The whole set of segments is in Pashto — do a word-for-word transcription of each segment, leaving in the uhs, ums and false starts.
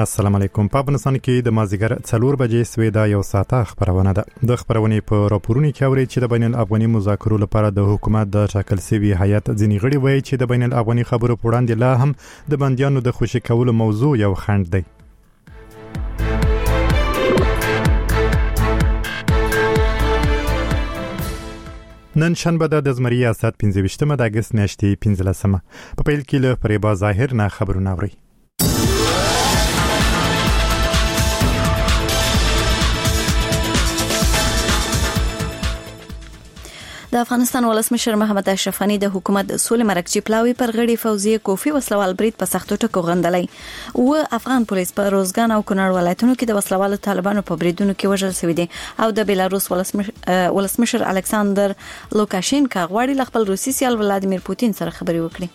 السلام علیکم. په افغانستان کې د مازیګر څلور بجې سوي دا یو ساعته خبرونه ده. د خبرونې په راپورونو کې اوري چې د بین الافغاني مذاکرو لپاره د حکومت د ټاکل شوی هیئت ځینې غړي وایي چې د بین الافغاني خبرو په وړاندې لا هم د بندیانو د خوشي کولو موضوع یو خنډ دی. نن شنبه د زمری ریاست پنځه ویشتمه د اگست میاشتې پنځلسمه. په پیل کې له فریبا ظاهر نه خبرونه اوري. د افغانستان ولسمشر محمد اشرف غنی د حکومت سولې مرکزی پلاوی پر غړي فوزي کوفی وسلوال برید په سختو ټکو غندلای او افغان پولیس په روزګان او کونړ ولایتونو کې د وسلوال طالبانو په بریدونو کې وژل شوی دي او د بیلاروس ولسمشر الکساندر لوکاشینکا غواړي ل خپل روسي سیال ولادیمیر پوتین سره خبري وکړي.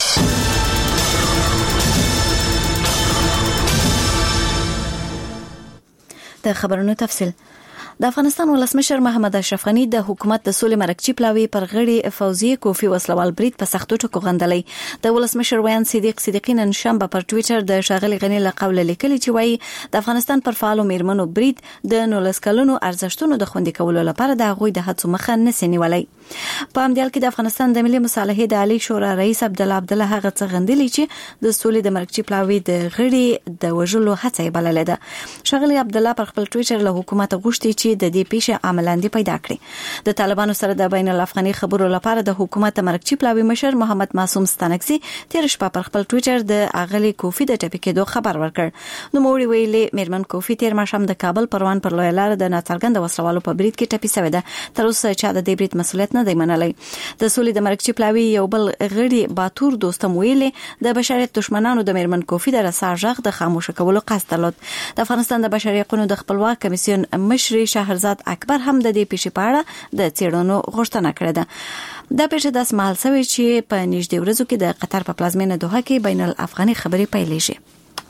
د خبرونو تفصیل. د افغانستان ولسمشر محمد اشرف غنی د حکومت د سولې مرکزی پلاوی پر غړي فوزي کوفی وسلوال برید په سختو ټکو غندلای. د ولسمشر ویان صدیق صدیقی نن شنبه پر ټوئیټر د شاغلی غنی له قوله لیکلی چې وایي د افغانستان پر فعالو میرمنو برید د نولس کلونو ارزښتونو د خوندي کولو لپاره د غوي د هڅو مخه نه سنیولای. په همدې کې د افغانستان د ملي مصالحې د عالی شورا رئیس عبد الله عبد الله هغه څه غندلی چې د سولې د مرکزی پلاوی د غړي د وژلو هڅه بلل ده. شاغلی عبد الله پر خپل ټوئیټر له حکومت غوښتي چې د دې پیښه عملاندې پیدا کړي. د طالبانو سره د بین الافغاني خبرو لپاره د حکومت مرکزی پلاوی مشر محمد معصوم ستانکزي تیر شپه پر خپل ټوئیټر د اغلی کوفی د ټپي کېدو خبر ورکړ. نو موري ویلي میرمن کوفی تیر ماشام د کابل پروان پر لوی لار د ناڅرګند وسلوالو په برید کې ټپي شوې ده. تر اوسه چا د دې برید مسولیت نه دی منلی. د سولې د مرکزی پلاوی یو بل غړي باتور دوستم ویلي د بشریت دشمنانو د میرمن کوفی د رساژغ د خاموش کولو قصد درلود. د افغانستان د بشري حقوقو د خپلواک کمیسیون مشر شهرزاد اکبر هم د دې پیښې په اړه د څېړنو غوښتنه کړې ده. دا پیښه د اسمال سوي چې په نږدې ورځو کې د قطر په پلازمینه دوحه کې بین الافغاني خبري پیلېږي.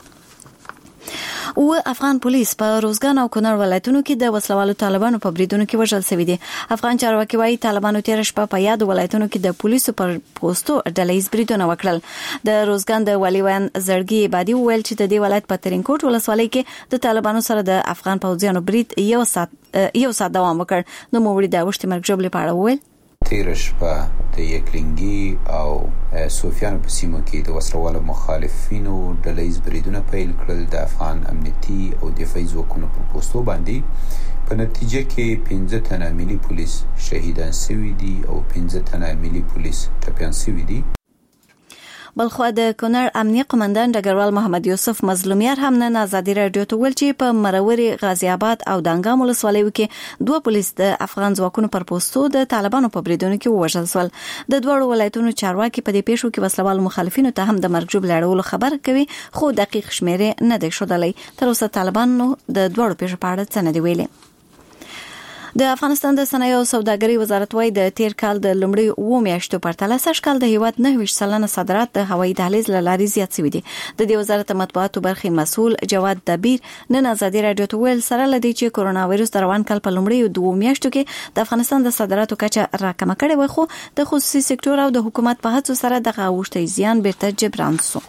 او افغان پولیس په روزګان او کونړ ولایتونو کې د وسلوالو طالبانو په بریدونو کې وژل شوی دي. افغان چارواکي وايي طالبانو تیر شپه په یاد ولایتونو کې د پولیسو پر پوسټو ډلهیز بریدونه وکړل. د روزګان د والیوان زړګي بادي ویل چې د دې ولایت په ترینکوټ ولسوالۍ کې د طالبانو سره د افغان پوځیانو برید یو سات یو سات دوام وکړ. نو موږ د وشت مرګ جوړ لپاره ویل تیر شپه د یکلنګي او سوفیان په سیمو کې د وسلوالو مخالفینو ډلهیز بریدونه پیل کړل. د افغان امنیتي او دفاعي ځواکونو په پوسټو باندې په نتیجه کې پنځه تنه ملي پولیس شهیدان شوي دي او پنځه تنه ملي پولیس ټپیان شوي دي. بلخو د کونړ امنیه قومندان ډګروال محمد یوسف مظلومیار هم نن ازادي رادیو ته ویل چې په مروري غازی آباد او دانګام ولسوالیو کې دوه پولیس د افغان ځواکونو پر پوسټو د طالبانو په بریدونو کې ووژل شول. د دوړو ولایتونو چارواکي په دې پیښو کې وسلوال مخالفینو ته هم د مرګ جوړ لړولو خبر کوي خو دقیق شمیرې نه دی شودلای. تر اوسه طالبانو د دوړو پیښو په اړه څه نه دی ویلي. د افغانستان د صنایع او سوداګرۍ وزارت وايي د تیر کال د لومړي اوو میاشتو په پرتله سږ کال د هیواد نه ویشت سلنه صادرات د هوایي دهلیز له لارې زیات شوي دي. د دې وزارت مطبوعاتو برخې مسؤل جواد دبیر نن ازادي رادیو ته ویل سره لدی چې کورونا وایرس د روان کال په لومړي دوو میاشتو کې د افغانستان د صادراتو کچه راکمه کړې و خو د خصوصي سکتور او د حکومت په هڅو سره دغه اوښتي زیان بیرته جبران شو.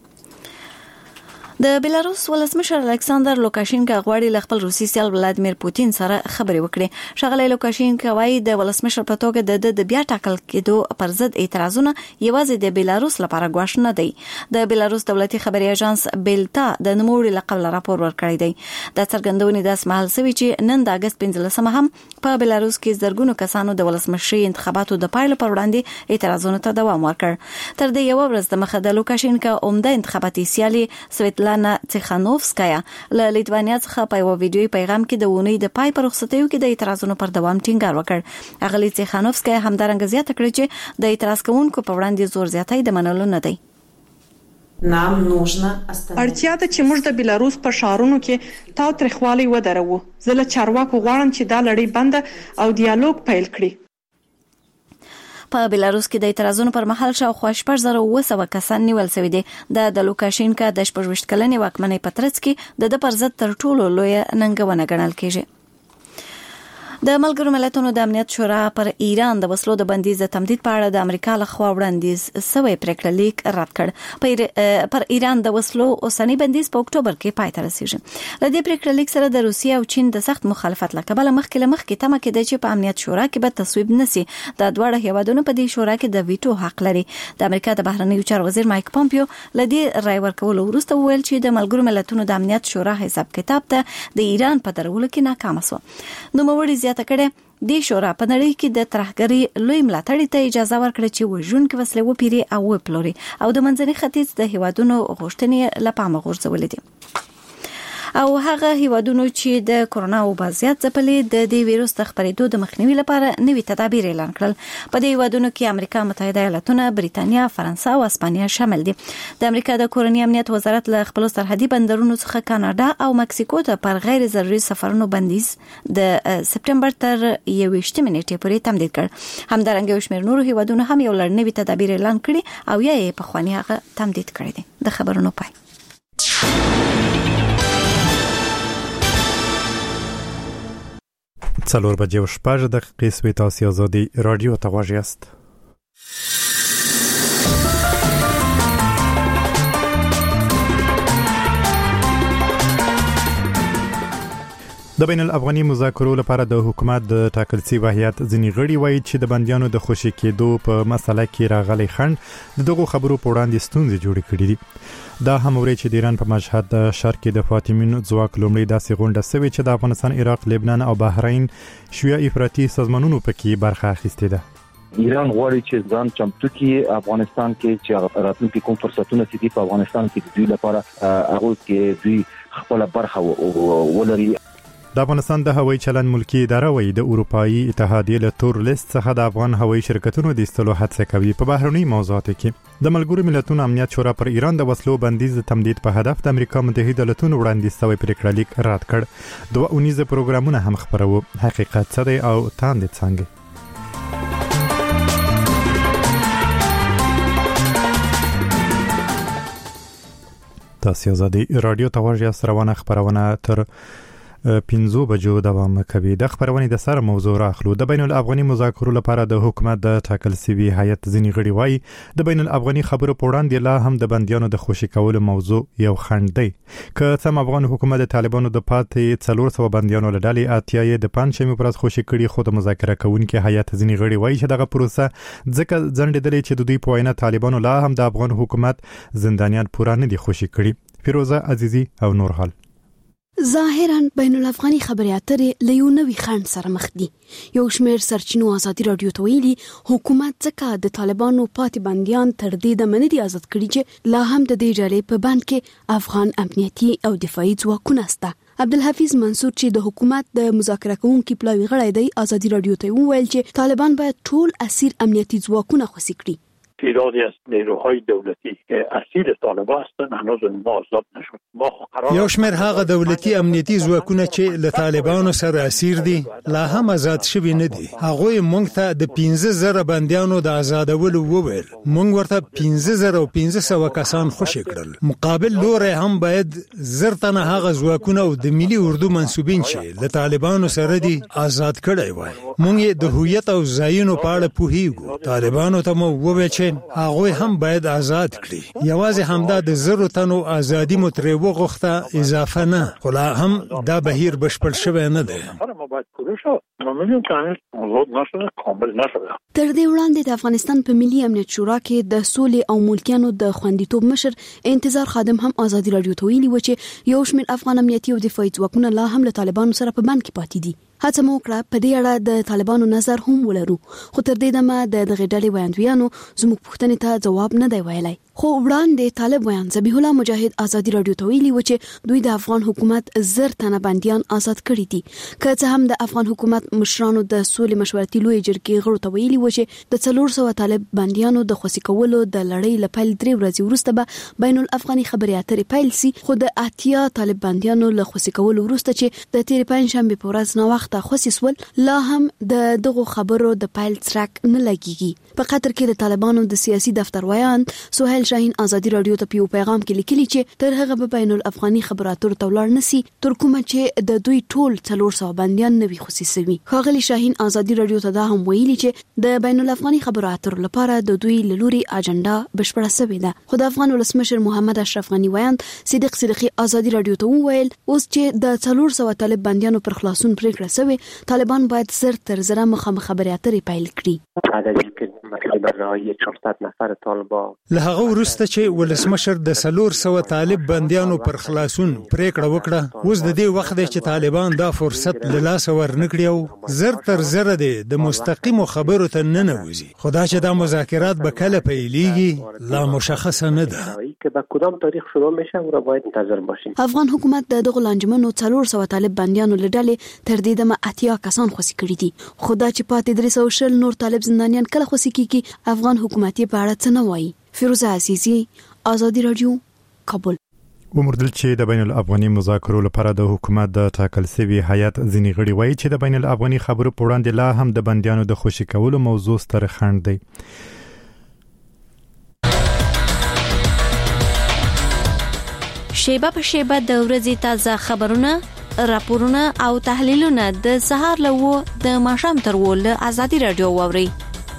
د بیلاروس ولسمشر الکساندر لوکاشینکا غواړي ل خپل روسي سیال ولادیمیر پوتین سره خبري وکړي. شغله لوکاشینکا وايي د ولسمشر په توګه د د بیا ټاکل کېدو پر ضد اعتراضونه یوازې د بیلاروس لپاره ګواښ نه دی. د بیلاروس دولتي خبري اژانس بیلتا د نوموړي لقب راپور ورکړی دی. د څرګندونې د اسمال سوي چې نن د اگست پنځلسمه هم په بیلاروس کې زرګونو کسانو د ولسمشري انتخاباتو د پایلو پر وړاندې اعتراضونو ته دوام ورکړ. تر دې یو ورځ د مخه د لوکاشینکا عمده انتخاباتي سیالي سویتلانا تیخانوفسکایا له لیتوانیا څخه په یو ویډیوي پیغام کې د ونې د پای پر رخصتیو کې د اعتراضونو پر دوام ټینګار وکړ. اغلی تیخانوفسکایا همدارنګه زیاته کړې چې د اعتراض کوونکو په وړاندې زور زیاتۍ د منلو نه دی. اړتیا ده چې موږ د بیلاروس په ښارونو کې تاو تریخوالی ودرو. زه له چارواکو غواړم چې دا لړۍ بنده او دیالوګ پیل کړي. په بیلاروس کې د اعتراضونو پر مهال شاوخوا شپږ زره اوه سوه کسان نیول شوي دي. د لوکاشینکا د شپږ ویشت کلنې واکمنۍ په ترڅ کې د د پر ضد تر ټولو لویه ننګونه ګڼل کېږي. د ملګرو ملتونو د امنیت شورا پر ایران د وسلو د بندیز د تمدید په اړه د امریکا لخوا وړاندیز سوی پریکړه لیک رد کړ. پر ایران د وسلو اوسنی بندیز په اکتوبر کې پای ته رسیږي. له دې پریکړه لیک سره د روسیې او چین د سخت مخالفت له کبله مخکې له مخکې تمه کېده چې په امنیت شورا کې به تصویب نشي. د دواړه هیوادونو په دې شورا کې د ویټو حق لري. د امریکا د بهرنیو چارو وزیر مایک پومپیو له دې رای ورکولو وروسته وویل چې د ملګرو ملتونو د امنیت شورا حساب کتاب ته د ایران په درولو کې ناکام شو. نو موړي زیاته کړه د شورا په نړۍ کې د ترهګرۍ لوی ملاتړ ته اجازه ورکړه چې وژونکي وسلې وپیري او وپلوري او د منځني ختیځ د هیوادونو غوښتنې لپاره غورځولې دي. او هغه هیوادونو چې د کورونا وبازيات ځپلې د دې ویروس د خپرېدو د مخنیوي لپاره نوي تدابیر اعلان کړل. په دې هیوادونو کې امریکا متحده ایالاتونه، بریتانیا، فرانسه او اسپانیا شامل دي. د امریکا د کورنۍ امنیت وزارت له خپل سرحدي بندرونو څخه کاناډا او مکسیکو ته پر غیر ضروري سفرونو بندیز د سپټمبر تر یوویشتمې نیټې پورې تمدید کړ. همدارنګه یو شمېر نورو هیوادونو هم یو لړ نوي تدابیر اعلان کړي او یا یې په خواني هغه تمدید کړي دي. د خبرونو پای. څلور بجې او شپږ دقیقې سوي. تاسو آزادي رادیو ته غوږ یاست. د بین الافغاني مذاکرو لپاره د حکومت د ټاکل شوی هیئت ځینې غړي وایي چې د بندیانو د خوشي کېدو په مسله کې راغلي خنډ د دغو خبرو په وړاندې ستونزې جوړې کړې دي. دا هم ورې چې د ایران په مشهد د شرق کې د فاطمین ځواک لومړی داسې غونډه سوي چې د افغانستان، عراق، لبنان او بحرین شیعه افراطي سازمانونو پکې برخه اخیستې ده. ایران غواړي چې ځان چمتو کړي افغانستان کې چې راتلونکي کوم فرصتونه چې په افغانستان کې د دوی لپاره هغه کې دوی خپل برخه ولري. د افغانستان د هوایي چلند ملکی اداره وایي د اروپאי اتحادیې له تور لیست څخه د افغان هوایي شرکتونو د ایستلو هڅه کوي. په بهرني موضوعاتو کې د ملګرو ملتونو امنیت شورا پر ایران د وسلو بندیز تمدید په هدف د امریکا متحده ایالاتونو وړاندیز شوی پریکړه لیک رد کړ. دوه اونیزه پروګرامونه هم خبرو. حقیقت څه دی او تاند څنګه؟ تاسو آزادي رادیو ته ورجه سروانه خبرونه تر پنځو بجو دوام کوي. د خبرونې د سره موضوع راخلو. د بین الافغاني مذاکرو لپاره د حکومت د ټاکل شوی هیئت ځینې غړي وایي د بین الافغاني خبرو په وړاندې لا هم د بندیانو د خوشي کولو موضوع یو خنډ دی. که څم افغان حکومت د طالبانو د پاتې څلور سوه بندیانو له ډلې اتیا یې د پنځمې پر ورځ خوشي کړي، خو د مذاکره کوونکي هیئت ځینې غړي وایي چې دغه پروسه ځکه ځنډېدلې چې د دوی په وینا طالبانو لا هم د افغان حکومت زندانیان پوره نه دي خوشي کړي. فیروزه عزیزی او نور حال. ظاهراً بین الافغاني خبري اترې له یو نوي خنډ سره مخ دي. یو شمېر سرچینو ازادي رادیو ته ویلي حکومت ځکه د طالبانو پاتې بندیان تر دې دمه نه دي آزاد کړي چې لا هم د دې ډلې په بند کې افغان امنیتي او دفاعي ځواکونه شته. عبدالحفیظ منصور چې د حکومت د مذاکره کوونکي پلاوي غړی دی ازادي رادیو ته وویل چې طالبان باید ټول اسیر امنیتي ځواکونه خوشي کړي. تعدادی از نیروهای دولتی که اسیر طالبان هستند هنوز ما آزاد نشد. ما قرار یو شمېر هغه دولتي امنیتي ځواکونه چې له طالبانو سره اسیر دي لا هم آزاد شوي نه دي. هغه موږ ته د پنځه زره بندیانو د آزادولو وویل. موږ ورته پنځه زره او پنځه سوه کسان خوشي کړل. مقابل لوري هم باید زر تنه هغه ځواکونه او د ملي اردو منسوبین چې له طالبانو سره دي آزاد کړي وای. موږ د هویت او ځایونو په اړه پوهیږو. طالبانو ته مو وویل چې هغه هم باید آزاد کړي. یوازې همدا د زرو تنو ازادي مو ترې وغوښته اضافه نه، خو لا هم دا بهیر بشپړ شوی نه دی. تر دې وړاندې د افغانستان په ملي امنیت شورا کې د سولې او ملکیانو د خوندیتوب مشر انتظار خادم هم ازادي رادیو ته ویلي و چې یو شمېر افغان امنیتي او دفاعي ځواکونه لا هم له طالبانو سره په بند کې پاتې دي. هڅه مو وکړه په دې اړه د طالبانو نظر هم ولرو، خو تر دې دمه د دغه ډلې ویاندویانو زموږ پوښتنې ته ځواب نه دی ویلی. خو وړاندې طالب ویان ذبیح الله مجاهد ازادي رادیو ته ویلي و چې دوی د افغان حکومت زر تنه بندیان آزاد کړي دي. که څه هم د افغان حکومت مشرانو د سولې مشورتي لوی جرګې غړو ته ویلي و چې د څلور سوه طالب بندیانو د خوشي کولو د لړۍ له پیل درې ورځې وروسته به بین الافغاني خبري اترې پیل سي، خو د اتیا طالب بندیانو له خوشي کولو وروسته چې د تیر پنځشنبه په ورځ نو وخت وخت خوسیسول لا هم د دغه خبرو د پایل ترک نه لګیږي. په قطر کې د طالبانو د سیاسي دفتر ویان سهیل شاهین ازادي رادیو ته په پیغام کې لیکلي چې تر هغه به بین الافغاني خبراتو ته ولاړ نسی تر کومه چې د دوی ټول څلور سوه بنديان نوي خصيصوي. خاغلی شاهین ازادي رادیو ته دا هم ویلي چې د بین الافغاني خبراتو لپاره د دوی لوري اجنډا بشپړه شوې ده. خو د افغان ولسمشر محمد اشرف غنی ویان صدیق صدیقی ازادي رادیو ته وویل اوس چې د څلور سوه طالب بنديانو پر خلاصون پریکړه شوې طالبان باید زر تر زر مخامخ خبري اترې پیل کړي. عددی که مطلب رهایی چهارصد نفر طالبان له هغه وروسته چې ولسمشر د څلور سوه طالب بنديانو پر خلاصون پریکړه وکړه اوس د دې وخت چې طالبان دا فرصت له لاس ورنکړي او زر تر زر د مستقیم خبرو ته نه نوځي. خدا چې دا مذاکرات به کله پیلېږي لا مشخصه نه ده که به کدام تاریخ شروع میشه او را باید منتظر باشیم. افغان حکومت د دغه لانجمنو څلور سوه طالب بنديانو لډلې تر دې دمه اتیا کسان خوشي کړي دي. خدا چې پاتې درې سوه شل نور طالب زندانیان کله خوشي کیږي افغان حکومت په اړه څه نه وایي. فیروزه عزیزی ازادي رادیو کابل. ومردل چې د بین الافغاني مذاکرو لپاره د حکومت د ټاکل شوی هیئت ځینې غړي وایي چې د بین الافغاني خبرو په وړاندې لا هم د بنديانو د خوشي کولو موضوع ستر خنډ دی. شیبه په شیبه د ورځې تازه خبرونه، راپورونه او تحلیلونه د سهار له و د ماښام تر و له ازادي رادیو واوري.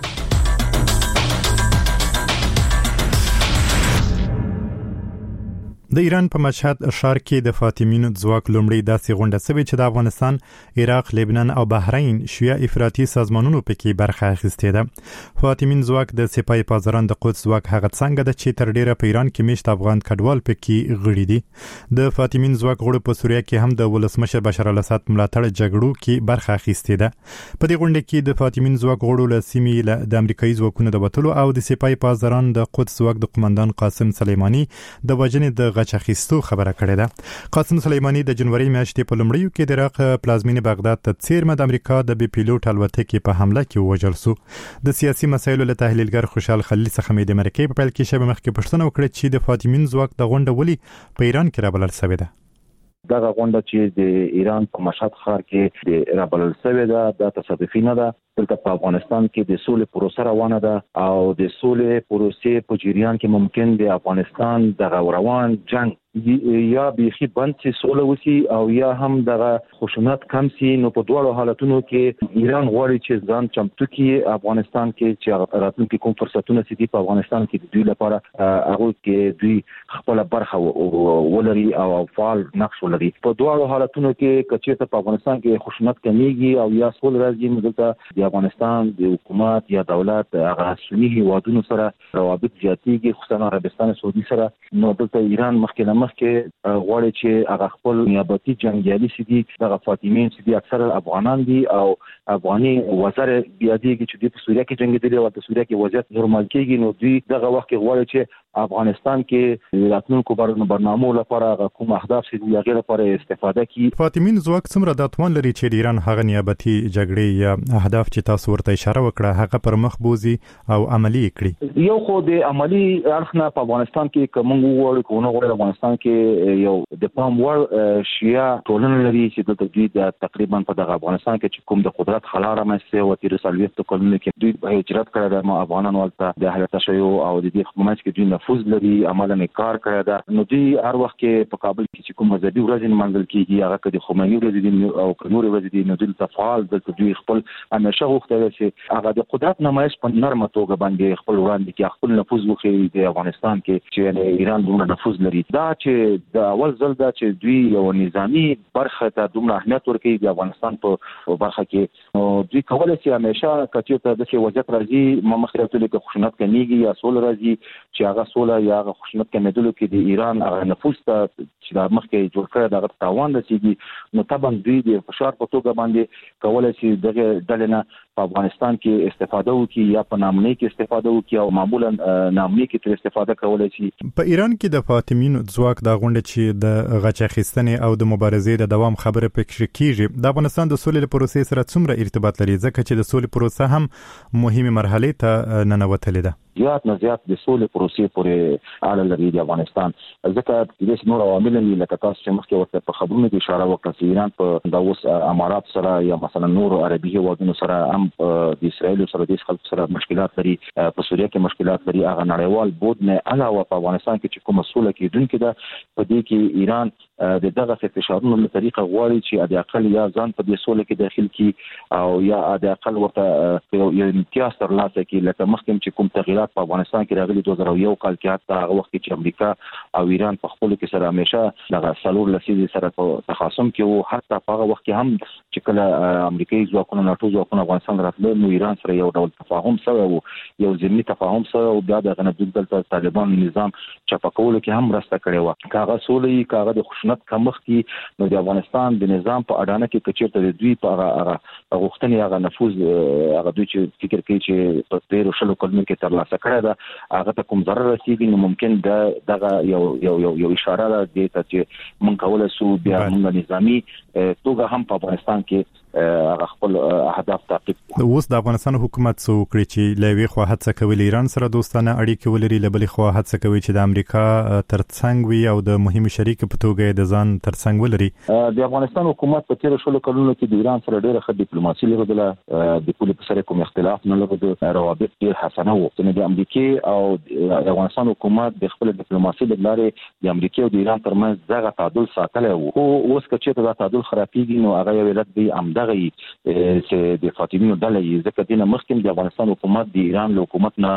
د ایران په مشهد ښار کې د فاطمیانو ځواک لومړی داسې غونډه شوې چې د افغانستان، عراق، لبنان او بحرین شیعه افراطي سازمانونو پکې برخه اخیستې ده. فاطمیان ځواک د سپاه پاسداران د قدس ځواک هغه څنګه ده چې تر ډیره په ایران کې میشت افغان کډوال پکې غړي دي. د فاطمیان ځواک غړو په سوریه کې هم د ولسمشر بشار الاسد ملاتړ جګړو کې برخه اخیستې ده. په دې غونډه کې د فاطمیان ځواک غړو له سیمې د امریکایي ځواکونو د وټلو او د سپاه پاسداران د قدس ځواک د قومندان قاسم سلیمانی د وجنې د غچ اخیستو خبره کړې ده. قاسم سلیمانی د جنوري میاشتې په لومړیو کې د عراق پلازمینې بغداد ته څیرمه د امریکا د بي پیلوټ الوتکې په حمله کې وژل شو. د سیاسي مسایلو له تحلیلګر خوشحال خلیل څخه مې د امریکای په پیل کې شبه مخکې پوښتنه وکړه چې د فاطمیان ځواک د غونډه ولې په ایران کې رابلل شوې ده. دغه غونډه چې د ایران په مشهد ښار کې د رابلل شوې ده د تصادفي نه ده. دلته په افغانستان کې د سولې پروسه روانه ده او د سولې پروسې په جریان کې ممکن د افغانستان د روان جنگ یا بیخي بند سي سوله وسی او یا هم دغه خشونت کم سي. نو په دوه حالتونو کې ایران غواړي چې ځان چمتو کړي افغانستان کې چې راتلونکي کوم فرصتونه سي په افغانستان کې د دوی لپاره هغه کې دوی خپل برخه ولري او فعال نقش ولري. په دوه حالتونو کې کچې په افغانستان کې خشونت کمیږي او یا سوله راځي نو دلته د افغانستان د حکومت یا دولت هغه سنی هیوادونو سره روابط زیاتېږي خصوصا عربستان سعودي سره. نو دلته ایران مخکې مخکې غواړي چې هغه خپل نیابتي جنگیالي سي دي دغه فاطمیان سي دي اکثر افغانان دي او افغاني وزیر بیادیږي چې د سوریه کې جنگیدلي او د سوریه کې وضعیت نورمال کېږي. نو دوی دغه وخت کې غواړي چې افغانستان کې راتلونکو برنامو لپاره کوم اهداف سي دي هغه لپاره استفاده کوي. فاطمیان ځواک څومره د توان لري چې د ایران هغه نیابتي جګړې یا اهداف چې تاسو ورته اشاره وکړه هغه پر مخ بوزي او عملی کړي؟ یو خو د عملی اړخ په افغانستان کې کوم وګورو کوونه غوړي افغانستان کې یو د پام وړ شیعه ټولنه لري چې د دوی د تقریبا په دغه افغانستان کې چې کوم د قدرت خلاره مېسته او تیر سالويت کلونه کې دوی هجرت کړی د افغانانو ولته د اهل تشیع او د دې حکومت کې دوی نفوذ لري عملاً کار کړی دا. نو دوی هر وخت کې په کابل کې چې کوم مذهبي ورځې منځل کېږي هغه کې د خمیني ورځې دي او نور ورځې دي نو دوی تفعال د دوی خپل همیشه غوښتل چې هغه د قدرت نمایش په نرمه توګه باندې خپل وړاندې کې خپل نفوذ وکړي د افغانستان کې چې ایران دومره نفوذ لري. دا چې د اول ځل دا چې دوی یو نظامی برخه ته دومره اهمیت ورکړي د افغانستان په برخه کې نو دوی کولای شي همیشه کچې ته د وضعیت راځي ما مخکې ټولې کې خشونت کمیږي یا سول راځي چې هغه سول یا هغه خشونت کمیدلو کې د ایران هغه نفوذ ته چې د مخکې جوړ کړی دغه تاوان رسیږي نو طبعا دوی د فشار په توګه باندې کولای شي دغه ډلنه په افغانستان کې استفاده وکړي یا په نامنۍ کې استفاده وکړي او معمولا نامنۍ کې تر استفاده کولای شي. په ایران کې د فاطمیانو ځواک د غونډې چې د غچ اخیستنې او د مبارزې د دوام خبره پکې کیږي د افغانستان د سولې پروسې سره څومره ارتباط لري ځکه چې د سولې پروسه هم مهمه مرحله ته ننوتلې ده؟ زیات نه زیات د سولې پروسې پورې اړه لري د افغانستان. ځکه د نور عوامل لکه تاسو چې مخکې ورته په خبرونو کې اشاره وکړه چې ایران په د اوس امارات سره یا مثلا نور عربي هیوادونو سره هم د اسرایل سره د خلکو سره مشکلات لري، په سوریه کې مشکلات لري، هغه نړیوال بود نه علاوه په افغانستان کې چې کومه سوله کېدونکې ده په دې کې ایران د دغه فشارونو له طریقه غواړي چې د اقل یا ځان په دې سوله کې داخل کی او یا د اقل ورته یو امتیاز ترلاسه کړي. لکه مخکې چې کوم تغیرات په افغانستان کې راغلي دوه زره یو کال کې حتی هغه وخت چې امریکا او ایران په خپل کې سره همیشه دغه سلور لسیزې سره په تخاصم کې وو، حتی په هغه وخت کې هم چې کله امریکایي ځواکونه ناتو ځواکونه افغانستان راتلل نو ایران سره یو ډول تفاهم سره وو، یو ضمني تفاهم سره او بیا دغه نه دلته طالبان نظام چپکولو کې هم راسته کړی و. کاغه سولې کاغه د خشونت کمښت کې نو د افغانستان د نظام په اډانه کې کچېرته د دوی په هغه غوښتنې هغه نفوذ هغه دوی چې فکر کوي چې په تیر شلو کلونو کې ترلاسه کړی ده هغه ته کوم ضرر رسیږي نو ممکن د دغه یو یو یو یو اشاره ده دې ته چې مونږ کولای شو بیا موږ نظامی توګه هم په افغانستان کې هغه خپل اهداف تعقیب کړو. اوس د افغانستان حکومت څو کړی چې لوي خو هڅه کوي ایران سره دوستانه اړیکې ولري، لبلې خو هڅه کوي چې د امریکا ترڅنګ وي او د مهم شریک په توګه د ځان ترڅنګ ولري. د افغانستان حکومت په تیر شلو کلونو کې د ایران سره ډېره ښه ډیپلوماسي لرله، د پولی په سره کوم اختلاف نه لرلو، روابط ډېر حسنه وو. چې د امریکا او د افغانستان حکومت د خپل ډیپلوماسي د لارې د امریکا او د ایران ترمنځ دغه تعادل ساتلی وو. خو اوس چې دا تعادل خرابېږي نو هغه یو علت دی همدغه چې د فاطمیو ډلې ځکه دینه مخکې د افغانستان حکومت د ایران له حکومت نه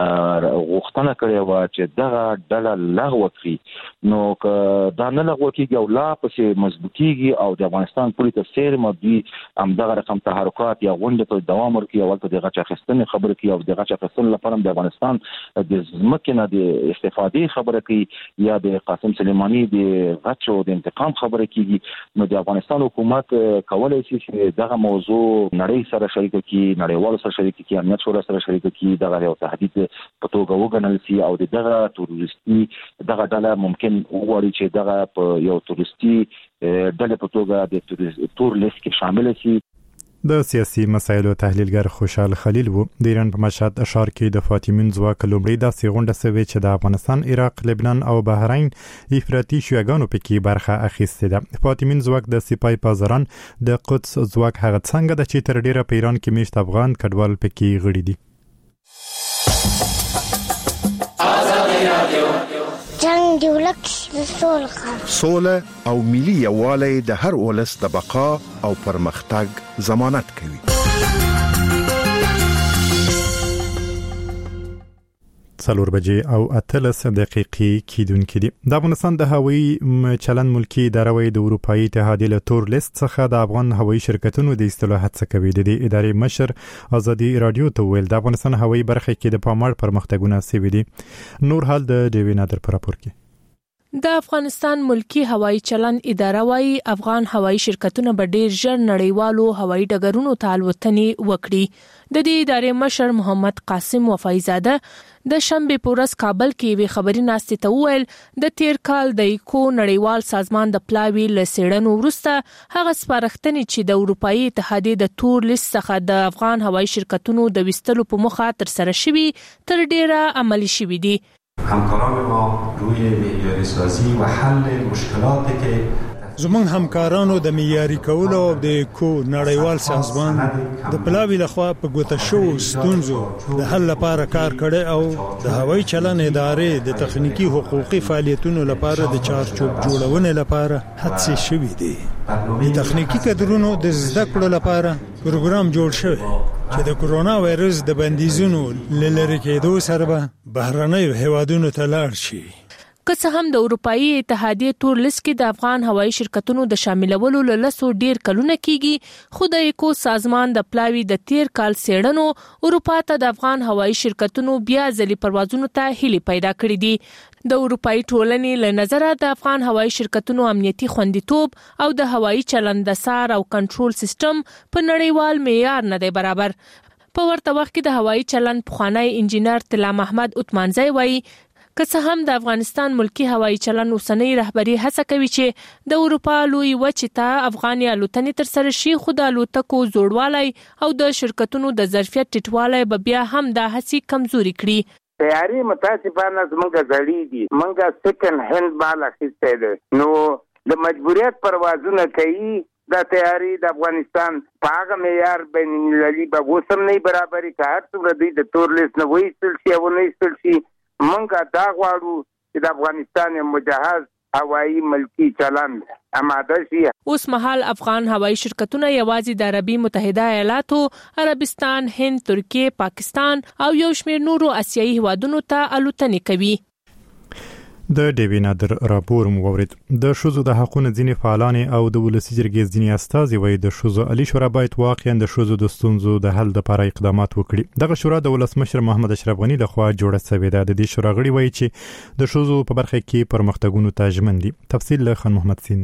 غوښتنه کړې و چې دغه ډله لغوه کړي، نو که دا نه لغوه کېږي او لا پسې مضبوطېږي او د افغانستان پولې ته سیر مدوي همدغه رقم تحرکات یا غونډې ته دوام ورکړي او ولته د غچ اخیستنې خبرې کوي او د غچ اخیستنې لپاره د افغانستان د ځمکې نه د استفادې خبره کوي یا د قاسم سلیماني د غچ او د انتقام خبره کېږي، نو د افغانستان حکومت کولای شي چې دغه موضوع نړۍ سره شریک کړي، نړیوالو سره شریک کړي، امنیت شورا سره شریک کړي، دغه یو تهدید په توګه وګڼل شي او دغه تروریستي دغه ډله ممکن وګوري چې دغه په یو تروریستي ډله په توګه د تور لیست کې شامل شي. د سیاسي مسایلو تحلیلګر خوشحال خلیل وو د ایران په مشهد اشار کې د فاطمین ځواک لومړی داسې غونډه سوي چې د افغانستان، عراق، لبنان او بحرین افراطي شیعاګانو پکې برخه اخیستې ده. فاطمین ځواک د سپای پازران د قدس ځواک هغه څنګه د چې تر ډیره په ایران کې میشت افغان کډوال پکې غړي دي. جنگ دی ولک سوله سوله او ملي یووالی د هر ولس د بقا او پرمختګ ضمانت کوي. څلور بجې او اتلس دقیقې کیدونکې دي. د افغانستان د هوایي چلند ملکی اداره د اروپאי اتحادیې له تور لیست څخه د افغان هوایي شرکتونو د ایستلو هڅه کوي. د دې ادارې مشر ازادي رادیو ته ویل د افغانستان هوایي برخه کې د پاموړ پرمختګونه سوي دي. نور حال د ډیوی نادر پر راپور کې. د افغانستان ملکی هوایي چلند اداره وايي افغان هوایي شرکتونه به ډیر ژر نړیوالو هوایي ډګرونو ته الوتنې وکړي. د دې ادارې مشر محمد قاسم وفایزاده د شنبه په ورځ کابل کې وی خبري ناستې ته وویل د تیر کال د ایکو نړیوال سازمان د پلاوی لسیړنو وروسته هغه سپارښتنې چې د اروپאי اتحادیې د تور لیست څخه د افغان هوایي شرکتونو د وستلو په مخه تر سره شوي تر ډیره عملی شوي دي. همکاران ما روی معیاری سازی و حل مشکلاتی که زمونږ همکارانو د معیاري کولو او د کو نړیوال سازمان د پلاوی لخوا په ګوته شو ستونزو د حل لپاره کار کړي او د هوایي چلند ادارې د تخنیکی حقوقي فعالیتونو لپاره د چارچوب جوړونې لپاره هڅې شوې دي. د تخنیکی کادرونو د زده کړو لپاره پروګرام جوړ شوی چې د کورونا وایرس د بندیزونو لری کېدو سره به بهرنیو هیوادونو ته لاړ شي. که څه هم د اروپאי اتحادیې تور لیست کې د افغان هوایي شرکتونو د شاملولو له لسو ډیر کلونه کیږي، خو د ایکو سازمان د پلاوی د تیر کال سیړنو اروپا ته د افغان هوایي شرکتونو بیا ځلې پروازونو ته هیلې پیدا کړې دي. د اروپאי ټولنې له نظره د افغان هوایي شرکتونو امنیتي خوندیتوب او د هوایي چلند د سار او کنټرول سیستم په نړیوال معیار نه دی برابر. په ورته وخت کې د هوایي چلند پخوانی انجینر طلا محمد عثمانزی وایي که څه هم د افغانستان ملکی هوایي چلند اوسنۍ رهبری هڅه کوي چې د اروپا لوی وچې ته افغاني الوتنې تر سره شي، خو د الوتکو زوړوالی او د شرکتونو د ظرفیت ټیټوالی به بیا هم د هڅې کمزوري کړي. تیاری متاسفانه زمونږ زړې دي، مونږ سیکنډ هند مال اخیستی دی، نو د مجبوریت پروازونه کوي. دا تیاری د افغانستان په هغه معیار بین المللي به اوس هم نه برابري که هر څومره دوی د تور لیست نه وایستل شي او ونه ایستل شي. مونږ دا غواړو چې د افغانستان مجهز هوایي ملکی چلند اماده شي. اوس مهال افغان هوایي شرکتونه یوازې د عربي متحده ایالاتو، عربستان، هند، ترکیه، پاکستان او یو شمېر نورو آسیایي هیوادونو ته الوتنې کوي. د ډیوی نادر راپور مو ورید. د شوزو د حقوقو ځینې فعالان او د ولسی جرګې ځینې استازي وایي د شوزو علي شورا باید واقعا د شوزو د ستونزو د حل لپاره اقدامات وکړي. دغه شورا د ولسمشر محمد اشرف غنی لخوا جوړه شوې ده. د دې شورا غړي وایي چې د شوزو په برخه کې پرمختګونو ته ژمن دي. تفصیل له خان محمد سین.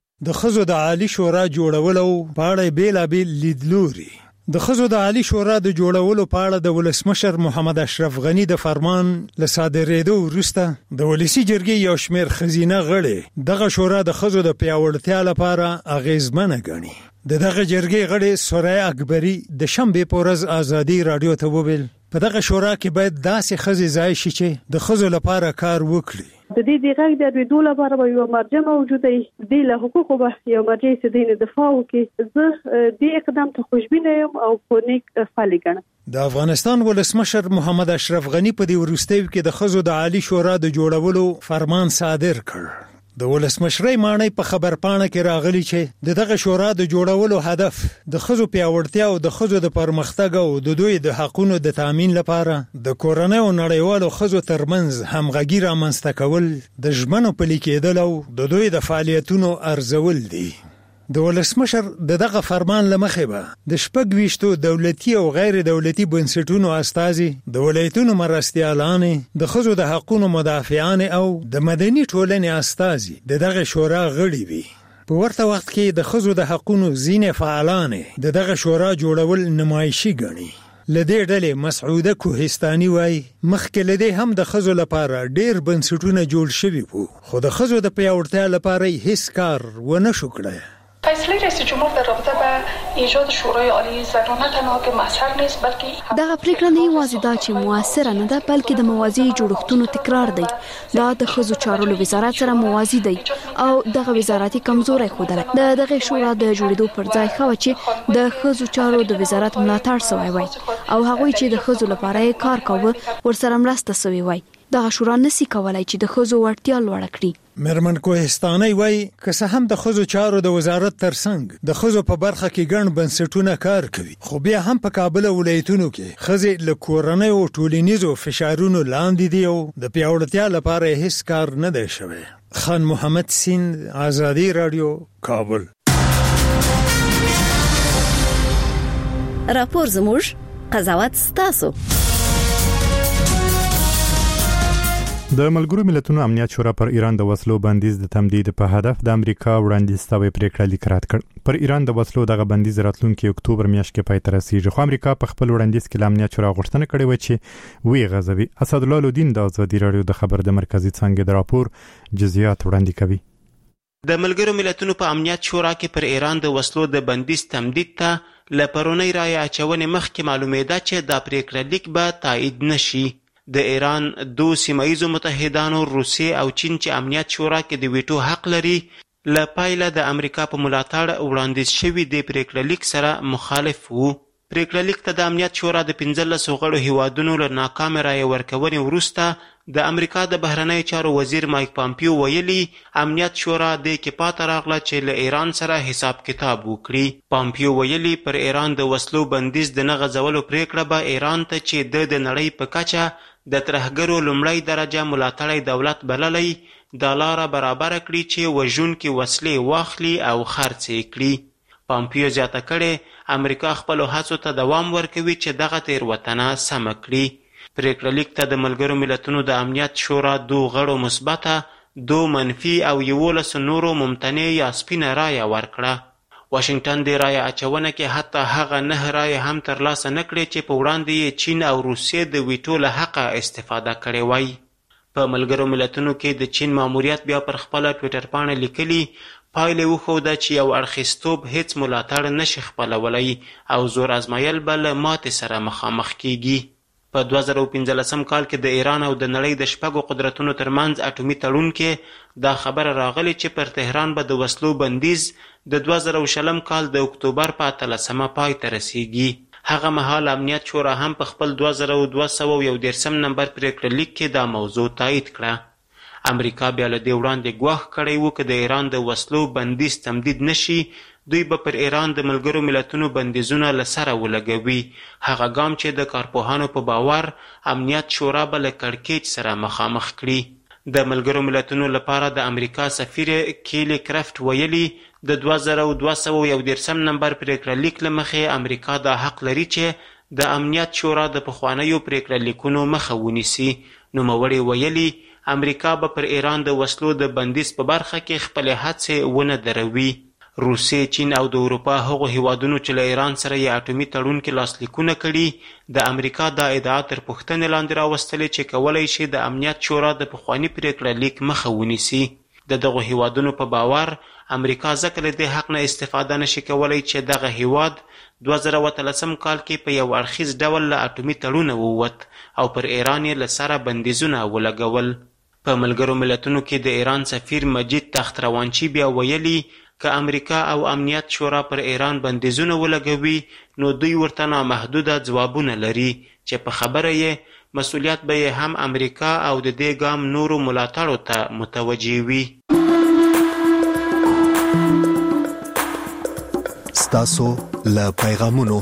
د خزو د عالی شورا جوړولو په اړه بیلابیل لیدلوري. د خزو د عالی شورا د جوړولو په اړه د ولسمشر محمد اشرف غنی د فرمان له صادرېدو وروسته د ولسی جرګې یو شمېر خزینه غړي دغه شورا د خزو د پیاوړتیا لپاره اغیزمنه ګڼي. د دغه جرګې غړي سوریا اکبری د شنبه په ورځ ازادي رادیو ته وویل په دغه شورا کې باید داسې خزې ځای شي چې د خزو لپاره کار وکړي. د دې د غږ د دوی لپاره به یو مرجع موجود وي، د له حقوقو به یو مرجع چې د دفاع وکړي. زه د اقدام ته خوشبینه یم او په نیک فعالي ګڼم. د افغانستان ولسمشر محمد اشرف غنی په دې وروستیو کې د خزو د عالی شورا د جوړولو فرمان صادر کړ. د ولسمشرۍ مانای په خبرپاڼه کې راغلی چې دغه شورا د جوړولو هدف د خزو پیاوړتیا او د خزو د پرمختګ او د دوی د حقوقو د تامین لپاره د کورنۍ او نړیوالو خزو ترمنځ همغږي رامنځته کول، د ژمنو پلي کېدل او د دوی د فعالیتونو ارزول دي. د ولسمشر دغه فرمان لمخې به د شپږ ویشتو دولتي او غیر دولتي بنسټونو استازي، د ولایتونو مرستیالان، د خزو د حقوقو مدافعان او د مدني ټولنې استازي د دغه شورا غړي وي. په ورته وخت کې د خزو د حقوقو ځینې فعالان د دغه شورا جوړول نمایشي ګڼي. لدې ډلې مسعوده کوهستاني وای مخکې لدې هم د خزو لپاره ډیر بنسټونه جوړ شوي وو، خو د خزو د پیاوړتیا لپاره هیڅ کار ونه شو کړی. فیصله رئیس جمهور در رابطه به ایجاد شورای عالی زنان نه تنها که موثر نیست بلکې دغه پریکړه نه یوازې دا چې موثر نه ده بلکې د موازی جوړښتونو تکرار دی. دا د ښځو چارو وزارت سره موازی دی او دغه وزارتي کمزوري خوده ده. دغه شورا د جوړېدو پر ځای خو چې د ښځو چارو د وزارت ملاتړ سوی وای او هغه چې د ښځو لپاره کار کوي ورسره مرسته سوی وای. دغه شورا نسی کولای چې د ښځو وړتیا لوړ کړي. مرمن کوهستاني وای که څه هم د ښځو چارو د وزارت ترڅنګ د ښځو په برخه کې ګڼ بنسټونه کار کوي، خو بیا هم په کابل ولایتونو کې ښځې له کورنۍ او ټولنیزو فشارونو لاندې دي او د پیاوړتیا لپاره هیڅ کار نه دی شوی. خان محمد سیند، آزادی رادیو، کابل. راپور زموږ، قضاوت ستاسو. د ملګرو ملتونو امنیت شورا پر ایران د وسلو بندیز د تمدید په هدف د امریکا وړاندیز شوی پریکړه لیک رد کړ. پر ایران د وسلو دغه بندیز راتلونکي اکتوبر میاشت کې پای ته رسیږي، خو امریکا په خپل وړاندیز کې د امنیت شورا غوښتنه کړې و چې وی غځوي. اسد الله لودین د آزادي رادیو د خبر د مرکزی څنګه د راپور جزئیات وړاندې کوي. د ملګرو ملتونو په امنیت شورا کې پر ایران د وسلو د بندیز تمدید ته لپرونی رای اچونې مخکې معلومېده چې دا پریکړه لیک به تایید نشي. د ایران دو سیمایزو متحدانو روسیې او چین چې امنیت شورا کې د ویټو حق لري له پایله د امریکا په ملاتړ وړاندیز شوي د پریکړه لیک سره مخالف وو. پریکړه لیک ته د امنیت شورا د پنځلسو غړو هیوادونو له ناکامې رایې ورکونې وروسته د امریکا د بهرنیو چارو وزیر مایک پامپیو ویلي امنیت شورا دې کې پاته راغله چې له ایران سره حساب کتاب وکړي. پامپیو ویلي پر ایران د وسلو بندیز د نه غځولو پریکړه به ایران ته چې د د نړۍ په کچه د ترهګرو لومړی درجه ملاتړی دولت بللی دا لاره برابره کړي چې وژونکي وسلې واخلي او خرڅ یې کړي. پامپیو زیاته کړې امریکا خپلو هڅو ته دوام ورکوي چې دغه تېروتنه سمه کړي. پریکړه لیک ته د ملګرو ملتونو د امنیت شورا دو غړو مثبته، دو منفي او یولسو نورو ممتنع یا سپینه رایه ورکړه. واشنگټن د رایه اچونه کې حتی هغه نه رایې هم ترلاسه نه کړې چې په وړاندې یې چین او روسیې د ویټو له حقه استفاده کړې وای. په ملګرو ملتونو کې د چین ماموریت بیا پر خپله ټویټر پاڼه لیکلي پایلې وښوده چې یو اړخیزتوب هیڅ ملاتړ نشي خپلولی او زور ازمایل به له ماتې سره مخامخ کیږي. په دوه زره پنځلسم کال کې د ایران او د نړۍ د شپږو قدرتونو ترمنځ اټومي تړون کې دا خبره راغلی چې پر تهران به د وسلو بندیز د دوه زره شلم کال د اکتوبر په اتلسمه پای ته رسیږي. هغه مهال امنیت شورا هم په خپل دوه زره دوه سوه یو دېرشم نمبر پریکړه لیک کې دا موضوع تایید کړه. امریکا بیا له دې وړاندې ګواښ کړی و که د ایران د وسلو بندیز تمدید نشي دوی به پر ایران د ملګرو ملتونو بندیزونه له سره ولګوي. هغه ګام چې د کارپوهانو په باور امنیت شورا به له کړکېچ سره مخامخ کړي. د ملګرو ملتونو لپاره د امریکا سفیر کیلی کرافت ویلي د دوه زره دوه سوه یو دېرشم نمبر پریکړه لیک له مخې امریکا دا حق لري چې د امنیت شورا د پخوانیو پریکړه لیکونو مخه ونیسي. نوموړي ویلي امریکا به پر ایران د وسلو د بندیز په برخه کې خپلې هڅې ونه دروي. روسیې، چین او د اروپا هغو هیوادونو چې له ایران سره یې اټومي تړون کې لاسلیکونه کړي د امریکا دا ادعا تر پوښتنې لاندې راوستلې چې کولی شي د امنیت شورا د پخواني پریکړه لیک مخه ونیسي. د دغو هیوادونو په باور امریکا ځکه له دې حق نه استفاده نشي کولی چې دغه هیواد دوه زره اتلسم کال کې په یو اړخیز ډول له اټومي تړونه ووت او پر ایران یې له سره بندیزونه ولګول. په ملګرو ملتونو کې د ایران سفیر مجید تختروانچی بیا ویلي که امریکا او امنیت شورا پر ایران بندیزونه ولګوي نو دوی ورته نامحدوده ځوابونه لري چې په خبره یې مسؤلیت به یې هم امریکا او د دې ګام نورو ملاتړو ته متوجه وي. ستاسو له پیغامونو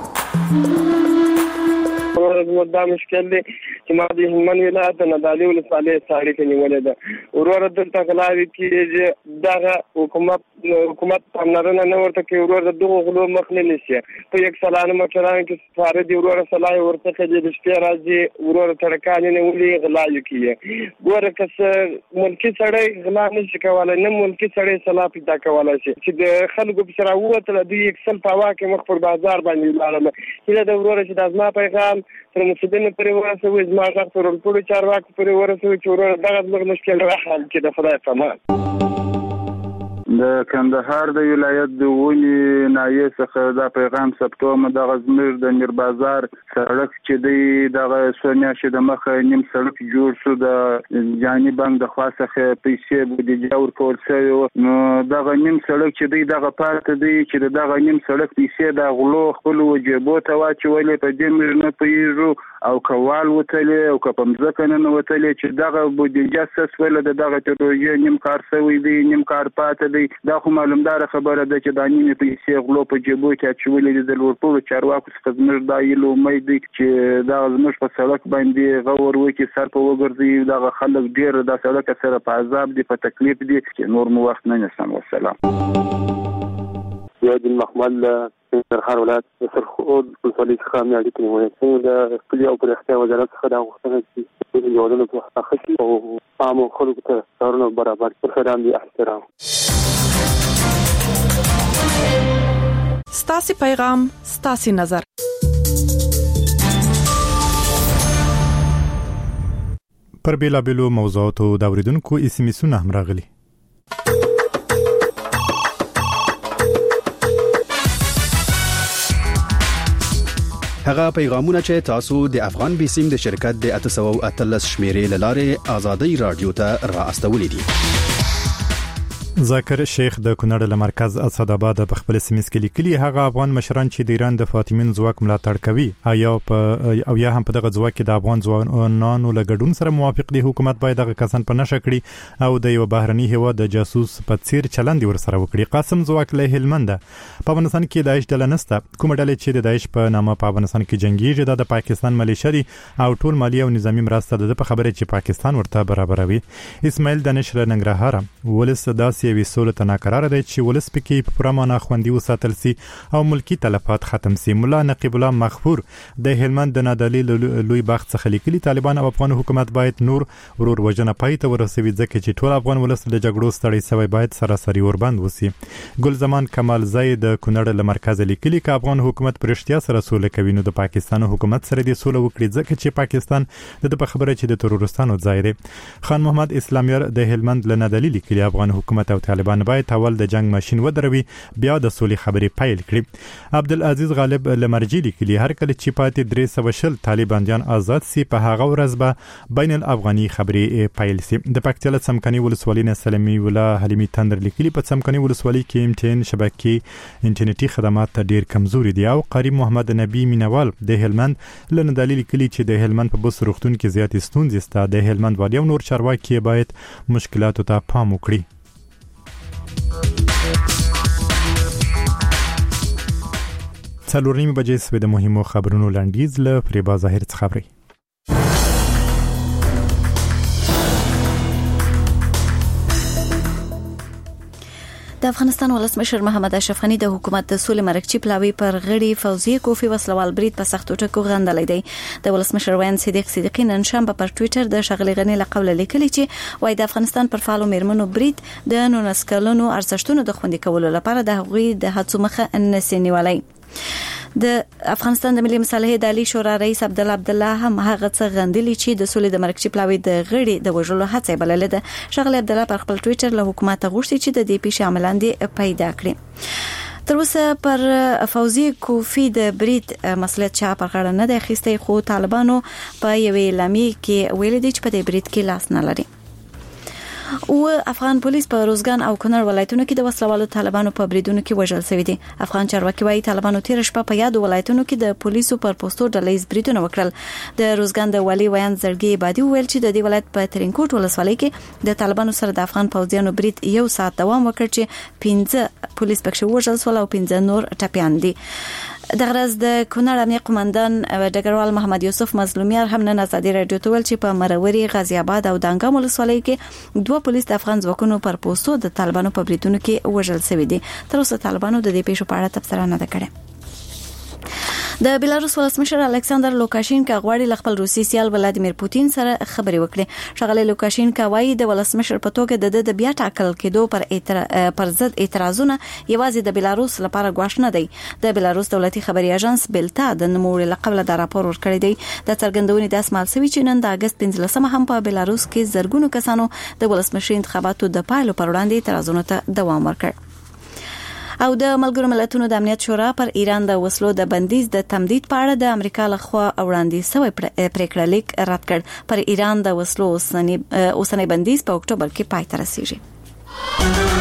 دا مشکل دی چې ما د هلمند ولایت د نادعلي ولسوالۍ ساړې ته نیولې ده. وروره دلته غلاوې کېږي، دغه حکومت حکومت پاملرنه نه ورته کوي. وروره د دغو غلو مخ نه نیسي. په یک سلانه موټرانو کې سپاره دي، وروره سلای ورڅخه دي، د شپې راځي وروره تړکانې نیولي غلاوې کوي. ګوره که څه ملکي سړی غلا نه شي کولی، نه ملکي سړی سلا پیدا کولی شي چې د خلکو پسې راووتله دوی یک سل په هوا کې مخ پر بازار باندې ولاړله. هیله ده وروره چې دا زما پیغام تر مسؤلینو پورې ورسوي، زما غږ تر ټولو چارواکو پورې ورسوي چې وروره دغه زموږ مشکل راحل کړي د خدای په امان. د کندهار د ولایت د ونې نایې څخه دا پیغام ثبتوم. دغه زموږ د میر بازار سړک چې دی دغه څو میاشتې د مخه نیم سړک جوړ شو، د جاني بانک د خوا څخه پیسې بودیجه ورکول شوې وه. نو دغه نیم سړک چې دی دغه پاتې دی چې د دغه نیم سړک پیسې د غلو خپلو جیبو ته واچولې، په دې موږ نه پوهېږو او که وال وتلې او که په مځکه ننوتلې چې دغه بودیجه څه سوله د دغه پروژې نیم کار شوی دی، نیم کار پاتې دی. دا خو معلومداره خبره ده چې دا نیمې پیسې غلو په جیبو کې اچولې دي. د لوړپوړو چارواکو څخه زموږ دا هیله امید دی چې دغه زموږ په سړک باندې غور وکړي، سر په وګرځي. دغه خلک ډېر د سړک سره په عذاب دي، په تکلیف دي چې نور مو وخت نه نیسم. والسلام. زیاد المحمل ننګرهار ولایت سرخود ولسوالۍ څخه مې اړیکې نیولې. څنګه د خپلې او پراختیا وزارت څخه دا غوښتنه چې هیوادونو په حق شي او عامو خلکو ته کارونه برابر کړي. پر خدام دي احترام. ستاسو پیغام، ستاسو نظر. پر بیلابیلو موضوعاتو د اوریدونکو اس ام اسونه هم راغلي. هغه پیغامونه چې تاسو د افغان بیسیم د شرکت د اته سوه او اتلس شمیرې لاره آزادۍ رادیو ته را استولې دي. ذاکر شیخ د کونړ له مرکز اسداباد په خپل سیمس کې لیکلي هغه افغان مشران چې د ایران د فاطمین ځواک ملاتړ کوي او په او یا هم په دغه ځواک کې د افغان ځوانانو له ګډون سره موافق دي، حکومت باید دغه کسان په نشه کړي او د یو بهرني هیواد د جاسوس په څیر چلند ورسره وکړي. قاسم ځواک له هلمند په افغانستان کې داعش ډله نسته، کوم ډلې چې د داعش په نامه په افغانستان کې جنگيږي د پاکستان ملیشیا دي او ټول مالی او نظامی مرسته د په خبره چې پاکستان ورته برابروي. اسماعیل د نشر ننګرهار ولس داسې وی سول ته قرار دی چې ولس پکې په پرمانه خوندي وساتل سي او ملکی تلفات ختم سي. مولا نقیب الله مغفور د هلمند د نادعلي لوی باغ څخه لیکلي طالبان او افغان حکومت باید نور ورور وجنه پای ته ورسوي ځکه چې ټول افغان ولس د جګړو ستړي سوی باید سراسري وربند وسی. ګل زمان کمال زید د کونړ له مرکز لیکلي ک افغان حکومت پرشتیا سره سوله کوي نو د پاکستان حکومت سره د سوله وکړي ځکه چې پاکستان د په خبره چې د تروریستانو ځای دی. خان محمد اسلامیار د هلمند له نادعلي لیکلي افغان حکومت او طالبان باید اول د جنگ ماشين ودروي بیا د سولې خبرې پیل کړي. عبدالعزیز غالب لمرجی لیکلي هر کله چې پاتې درې سوه شل طالبانیان آزاد سي په هغه ورځ به بین الافغاني خبرې پیل سي. د پکتیا څمکني ولسوالۍ نه سلمي ولا حلیمي تندر لیکلي په څمکني ولسوالۍ کې امتحان شبکې انټرنیټي خدمات ډیر کمزوري دي. او قریب محمد نبی مینوال د هلمند لنه دلیل لیکلي چې د هلمند په بس روغتون کې زیاتې ستونزې سته. د هلمند والي او نور چارواکي باید مشکلاتو ته پام وکړي. څلور نیمې بجې سوې د مهمو خبرونو لنډیز له فریبا ظاهر څخه خبري. د افغانستان ولسمشر محمد اشرف غنی د حکومت د سولې مرکچی پلاوی پر غړي فوزیه کوفی وسلوال برید په سختو ټکو غندلې دی. د ولسمشر ویان صدیق صدیقی نن شنبه پر ټوئیټر د شغلې غنی لقب لیکلی چې وای د افغانستان پر فعالو میرمنو برید د نونسکلونو ارزښتونو د خوندي کولو لپاره د هغوی د هڅو مخه نسینولای. د افغانستان د ملي مصالحې د عالی شورا رئیس عبد الله عبد الله هم هغه څه غندلي چې د سولې د مرکچی پلاوی د غړي د وژلو هڅه بللې ده. شغله عبد الله پر خپل ټوئیټر له حکومت غوښتي چې د دې پیښې عملاً دي پیدا کړي. تر اوسه پر فوزیه کوفی د برید مسؤلیت چا پر غاړه نه دی اخیستی، خو طالبانو په یوې اعلامیه کې ویلي دي چې په دې برید کې لاس نه لري. او افغان پولیس په روزګان او کونړ ولایتونو کې د وسلوالو طالبانو په بریدونو کې وژل شوی دي. افغان چارواکي وايي طالبانو تیر شپه په یاد ولایتونو کې د پولیسو پر پوسټو ډلېز بریدونه وکړل. د روزګان د والي ویان زړګي بادي ویل چې د دې ولایت په ترینکوټ ولسوالۍ کې د طالبانو سره د افغان پوځیانو برید یو ساعت دوام وکړ چې پنځه پولیس پکښ وژل شول او پنځه نور ټپيان دي. د غرض د کونړ امنیه قومندان ډګروال محمد یوسف مظلومیار هم نن ازادي رادیو ته ویل چې په مروري غازی آباد او دانګام ولسوالۍ کې دوه پولیس د افغان ځواکونو پر پوسټو د طالبانو په بریدونو کې وژل شوی دي. تر اوسه طالبانو د دې پیښو په اړه تبصره نه ده کړې. د بیلاروس ولسمشر الکساندر لوکاشینکا غواړي ل خپل روسي سیال ولادیمیر پوتین سره خبرې وکړي. شغله لوکاشینکا وايي د ولسمشر په توګه د د بیا ټاکل کېدو پر اعترا... پر ضد اعتراضونه یوازې د بیلاروس لپاره ګواښ نه دی. د بیلاروس دولتي خبري اژانس بلتا د نوموړي لقب له راپور ورکړی دی. د څرګندونې د اسمال سوي چې نن د اگست پنځلسمه هم په بیلاروس کې زرګونو کسانو د ولسمشر انتخاباتو د پایلو پر وړاندې اعتراضونو ته دوام ورکړ. او د ملګرو ملتونو د امنیت شورا پر ایران د وسلو د بندیز د تمدید په اړه د امریکا لخوا وړاندې شوی پریکړه لیک رد کړ. پر ایران د وسلو اوسنی بندیز په اکتوبر کې پای ته رسیږي.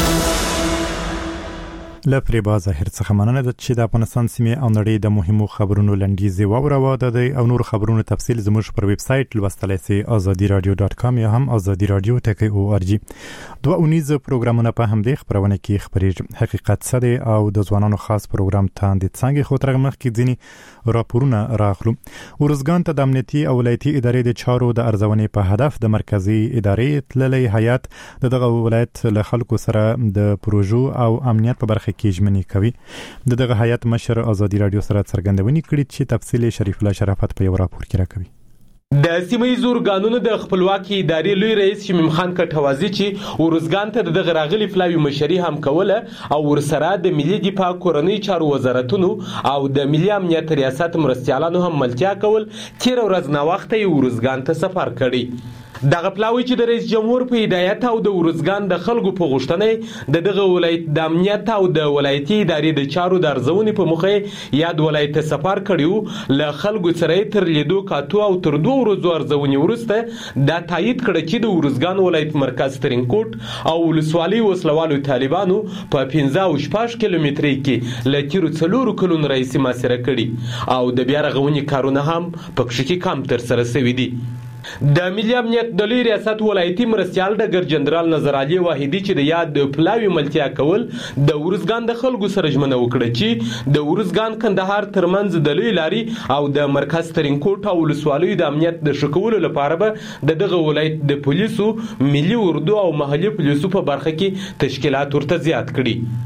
لپاره با ظاهر څخه مننه ده چې د افغانستان سیمه او نړۍ د مهمو خبرونو لنډیزي واوروه. د او نور خبرونو تفصیل زموږ پر ویب سټ لوستلای شئ ازادي رادیو ډاټ کام یا هم ازادي رادیو ټکی او ار جی. دوه اونیز پروګرامونه په همدې خبرونه کې خبرې حقیقت سده او د ځوانانو خاص پروګرام ته د څنګه خو ترغه مخ کې ځینی راپورونه راغلو. ورزګان ته د امنیتي او ولایتي ادارې د چارو د ارزونې په هدف د مرکزی ادارې تللې هیئت د دغه ولایت له خلکو سره د پروژو او امنیت په برخه کې ژمنې کوي. د دغه هیئت مشر ازادي رادیو سره څرګندونې کړې چې تفصیل شریف الله شرافت په یو راپور کې راکوي. د سیمې زورګانونو د خپلواکي ادارې لوی رئیس شمیم خان کټوازی چې ورزګان ته د غراغلی فلاوی مشري هم کوله او ورسره د ملي دفاع کورنۍ چارو وزارتونو او د ملي امنیت ریاست مرستيالانو هم ملتیا کول تیر ورځ نه وخت یې ورزګان ته سفر کړی. دغه پلاوی چې د رئیس جمهور په هدایت او د ورزګان د خلکو په غوښتنې د دغه ولایت د امنیت او د ولایتي ادارې د چارو د ارزونې په مخه یاد ولایت سفر کړیو. له خلکو سره تر لیدو کاتو او تر دوه ورځو ارزونې وروسته دا تایید کړ چې د ورزګان ولایت مرکز ترینکوټ او ولسوالۍ وسلوالو طالبانو په پنځه او شپږ کیلومترۍ کې له تیرو څلورو کلونو راهیسې محاصره کړي او د بیا رغونې کارونه هم په کښې کې کم ترسره شوي دي. د ملي امنیت د لوی ریاست ولایتي مرستيال ډګر جنرال نظر علي واحدي چې د یاد پلاوی ملتیا کول د ورزګان د خلکو سره ژمنه وکړه چې د ورزګان کندهار ترمنځ د لوی لاري او د مرکز ترینکوټ او ولسوالۍ د امنیت د شکولو لپاره به د دغه ولایت د پولیسو ملي اردو او محلي پولیسو په برخه کې تشکیلات ورته زیات کړي.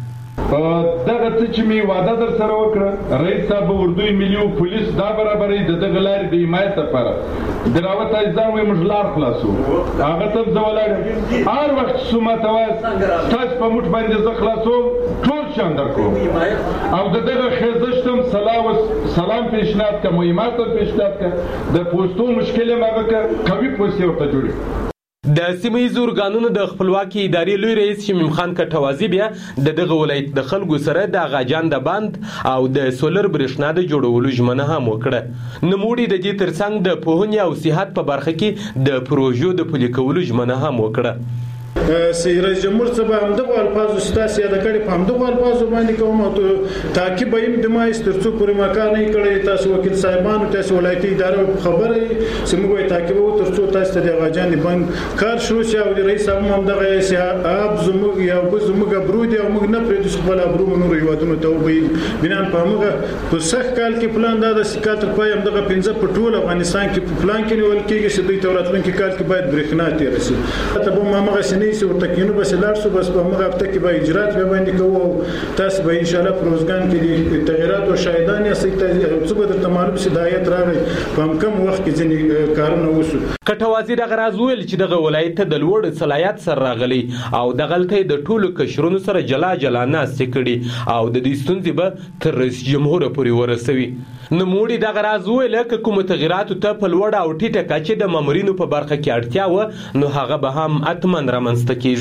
دغه څه چې می وعده در سره وکړه رئیس صاحب اردوی ملي او پولیس دا برابرې د دغه لارې د حمایت لپاره دراوت ایزان وي موږ لار خلاصو هغه ته زولاړ هر وخت سومه تواس تاسو په موټ باندې ز خلاصو ټول شاندار کوم او د دغه خزشتم سلام سلام پیشنهاد کوم مهمات پیشنهاد کوم د پوسټو مشکل مګه کوي پوسټ ورته جوړي. د سیمه ییزو ارګانونو د خپلواکي ادارې لوی رئیس شمیم خان کټوازی بیا د دغه ولایت د خلکو سره د غاجان د بند او د سولر برېښنا د جوړولو ژمنه هم وکړه. نوموړي د دې ترڅنګ د پوهنې او صحت په برخه کې د پروژو د پلي کولو ژمنه هم وکړه. رئیس جمهور صاحب همدغه الفاظو ستاسو یاد کړي په همدغه الفاظو باندې کوم او تعقیب ایم د مایس ترڅو پورې مکان نه کړي. تاسو وکیل صاحبانو تاسو ولایتي اداره خبره سموي تعقیب او ترڅو تاسو د غاجان باندې کار شروع شي او رئیس صاحب همدغه سیاب زموږ یو بل زموږ برود او موږ نه پرې د خپل ابرو نور یوادونو ته وي بنان په موږ په سخت کال کې پلان دا د سکاتر پای همدغه پنځه په ټول افغانستان کې په پلان کې نیول کېږي چې دوی توراتلون کې کال کې باید برېښنا تیر شي. ته به مامغه سنې سو تکینو بس لار سو بس په موږ هفته کې به اجرات به باندې کوو. تاسو به ان شاء الله پروزګان کې تغیرات او شاهدان یې سي ته څه به معلوم شي دایت راغی په کم وخت کې ځنې کارونه وشو. کټوازی دغه راز ویل چې دغه ولایت ته د لوړ صلاحیت سره راغلی او د غلطۍ د ټولو کشرونو سره جلا جلا ناستې کړي او د دې ستونزې به تر رئیس جمهور پورې ورسوي. نوموړي دغه راز ویل چې کوم تغیراتو ته په لوړ او ټیټه کچه د مامورینو په برخه کې اړتیا و نو هغه به هم اتمن رامنځته کیږي.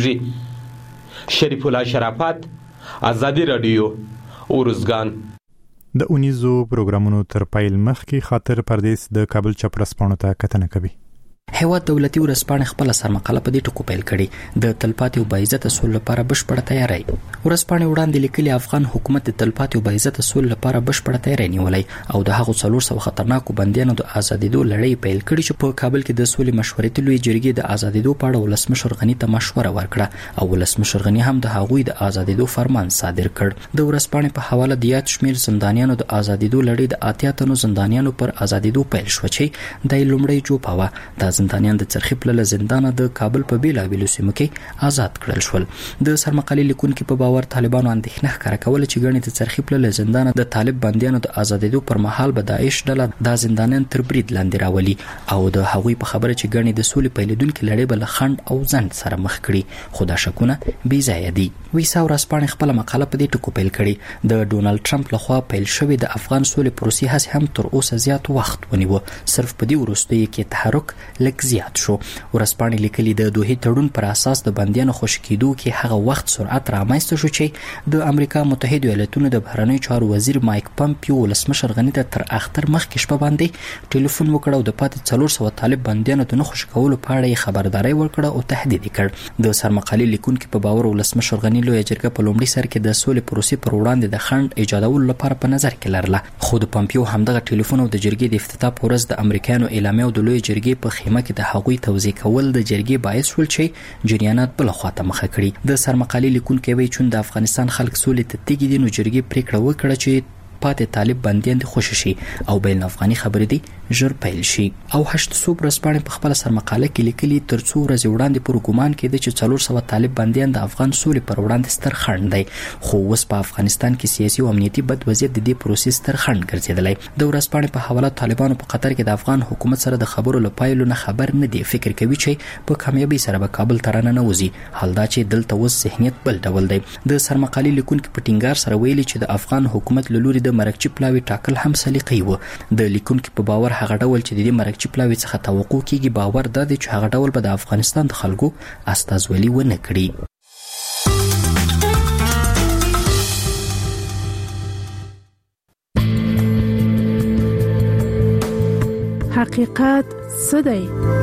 شریف الله شرافت، آزادی رادیو، اورزګان. د اونیزو پروګرامونو تر پایل مخکې خاطر پردیس د کابل چپرسپانو ته کتنه کوي. هیواد دولتي ورسپانې خپل سرمقاله په دې ټکو پیل کړي د تلپاتې او باعزته سول لپاره بشپړه تیاری. ورسپانې وړاندې لیکلي افغان حکومت د تلپاتې او باعزته سول لپاره بشپړه تیاری نیولې او د هغو څلور سوه خطرناکو بندیانو د آزادېدو لړۍ پیل کړي چې په کابل کې د سولې مشورتي لوی جرګې د آزادېدو په اړه ولسمشر غني ته مشوره ورکړه او ولسمشر غني هم د هغوی د آزادېدو فرمان صادر کړ. د ورسپانې په حواله د یاد شمیر زندانیانو د آزادېدو لړۍ د اتیا تنو زندانیانو پر آزادېدو پیل شو چې د لومړی جوپاوه د زندانیان د چرخی پله زندان د کابل په بیلابیلو سیمو کې آزاد کړل شول. د سرمقالي لیکونکو په باور طالبانو اندېښنه ښکاره کوله چې ګڼې د چرخی پله زندان د طالب بندیانو د آزادېدو پر مهال به داعش ډله د زندانیان تر برید لاندې راولي او د هغوی په خبره چې ګڼې د سولې پیلېدونکې لړۍ به له خنډ او ځنډ سره مخ کړي. خو دا شکونه بې ځایه دي. ویسا ورځپاڼې خپله مقاله په دې ټکو پیل کړې. د ډونالډ ټرمپ لخوا پیل شوې د افغان سولې پروسې هڅې هم تر اوسه زیات وخت ونیوه. صرف په دې وروستیو کې تحرک لږ زیات شو. ورسپانې لیکلي د دوحې تړون پر اساس د بندیانو خوشي کېدو کې هغه وخت سرعت رامنځته شو چې د امریکا متحده ایالاتونو د بهرنیو چارو وزیر مایک پمپیو ولسمشر غني ته تر اختر مخکې شپه باندې ټلیفون وکړ او د پاتې څلور سوه طالب بندیانو ته نه خوشي کولو په اړه یې خبرداری ورکړه او تهدید کړ. د سرمقالي لیکونکو په باور ولسمشر غني لویه جرګه په لومړي سر کې د سولې پروسې پر وړاندې د خنډ ایجادولو لپاره په نظر کې لرله. خو د پمپیو همدغه ټلیفون او د جرګې د افتتاح په ورځ د امریکایانو اعلامیه او د لویه جرګې په خیمه کې د هغوی توضیح کول د جرګې باعث شول چې جریانات بل خواته مخه کړي. د سرمقالي لیکونکو وی چې د افغانستان خلک سولې ته تیګي دي نو جرګې پریکړه وکړه چې پاتې طالب بندیان دي خوشي شي او بین افغاني خبرې دي ژر پیل شي. او هشت صوب رسپانې په خپل سرمقاله کې لیکلي تر څو ورځې وړاندې پر ګومان کېده چې څلور سوه طالب بندیان د افغان سولې پر وړاندې ستر خنډ دی. خو اوس په افغانستان کې سیاسي او امنیتي بد وضعیت د دې پروسې ستر خنډ ګرځېدلی. د ورځپاڼې په حواله طالبانو په قطر کې د افغان حکومت سره د خبرو له پایلو نه خبر نه دي. فکر کوي چې په کامیابی سره به کابل ته راننوځي. حال دا چې دلته اوس ذهنیت بل ډول دی. د سرمقالي لیکونکو په ټینګار سره ویلي چې د افغان حکومت له لوري د مرکچي پلاوي ټاکل هم سلیقي و. د لیکونکو په باور هغه ډول چې د دې مرکچي پلاوي څخه توقع کیږي باور دا دی چې هغه ډول به د افغانستان د خلکو استازولي ونه کړي. حقیقت څه دی؟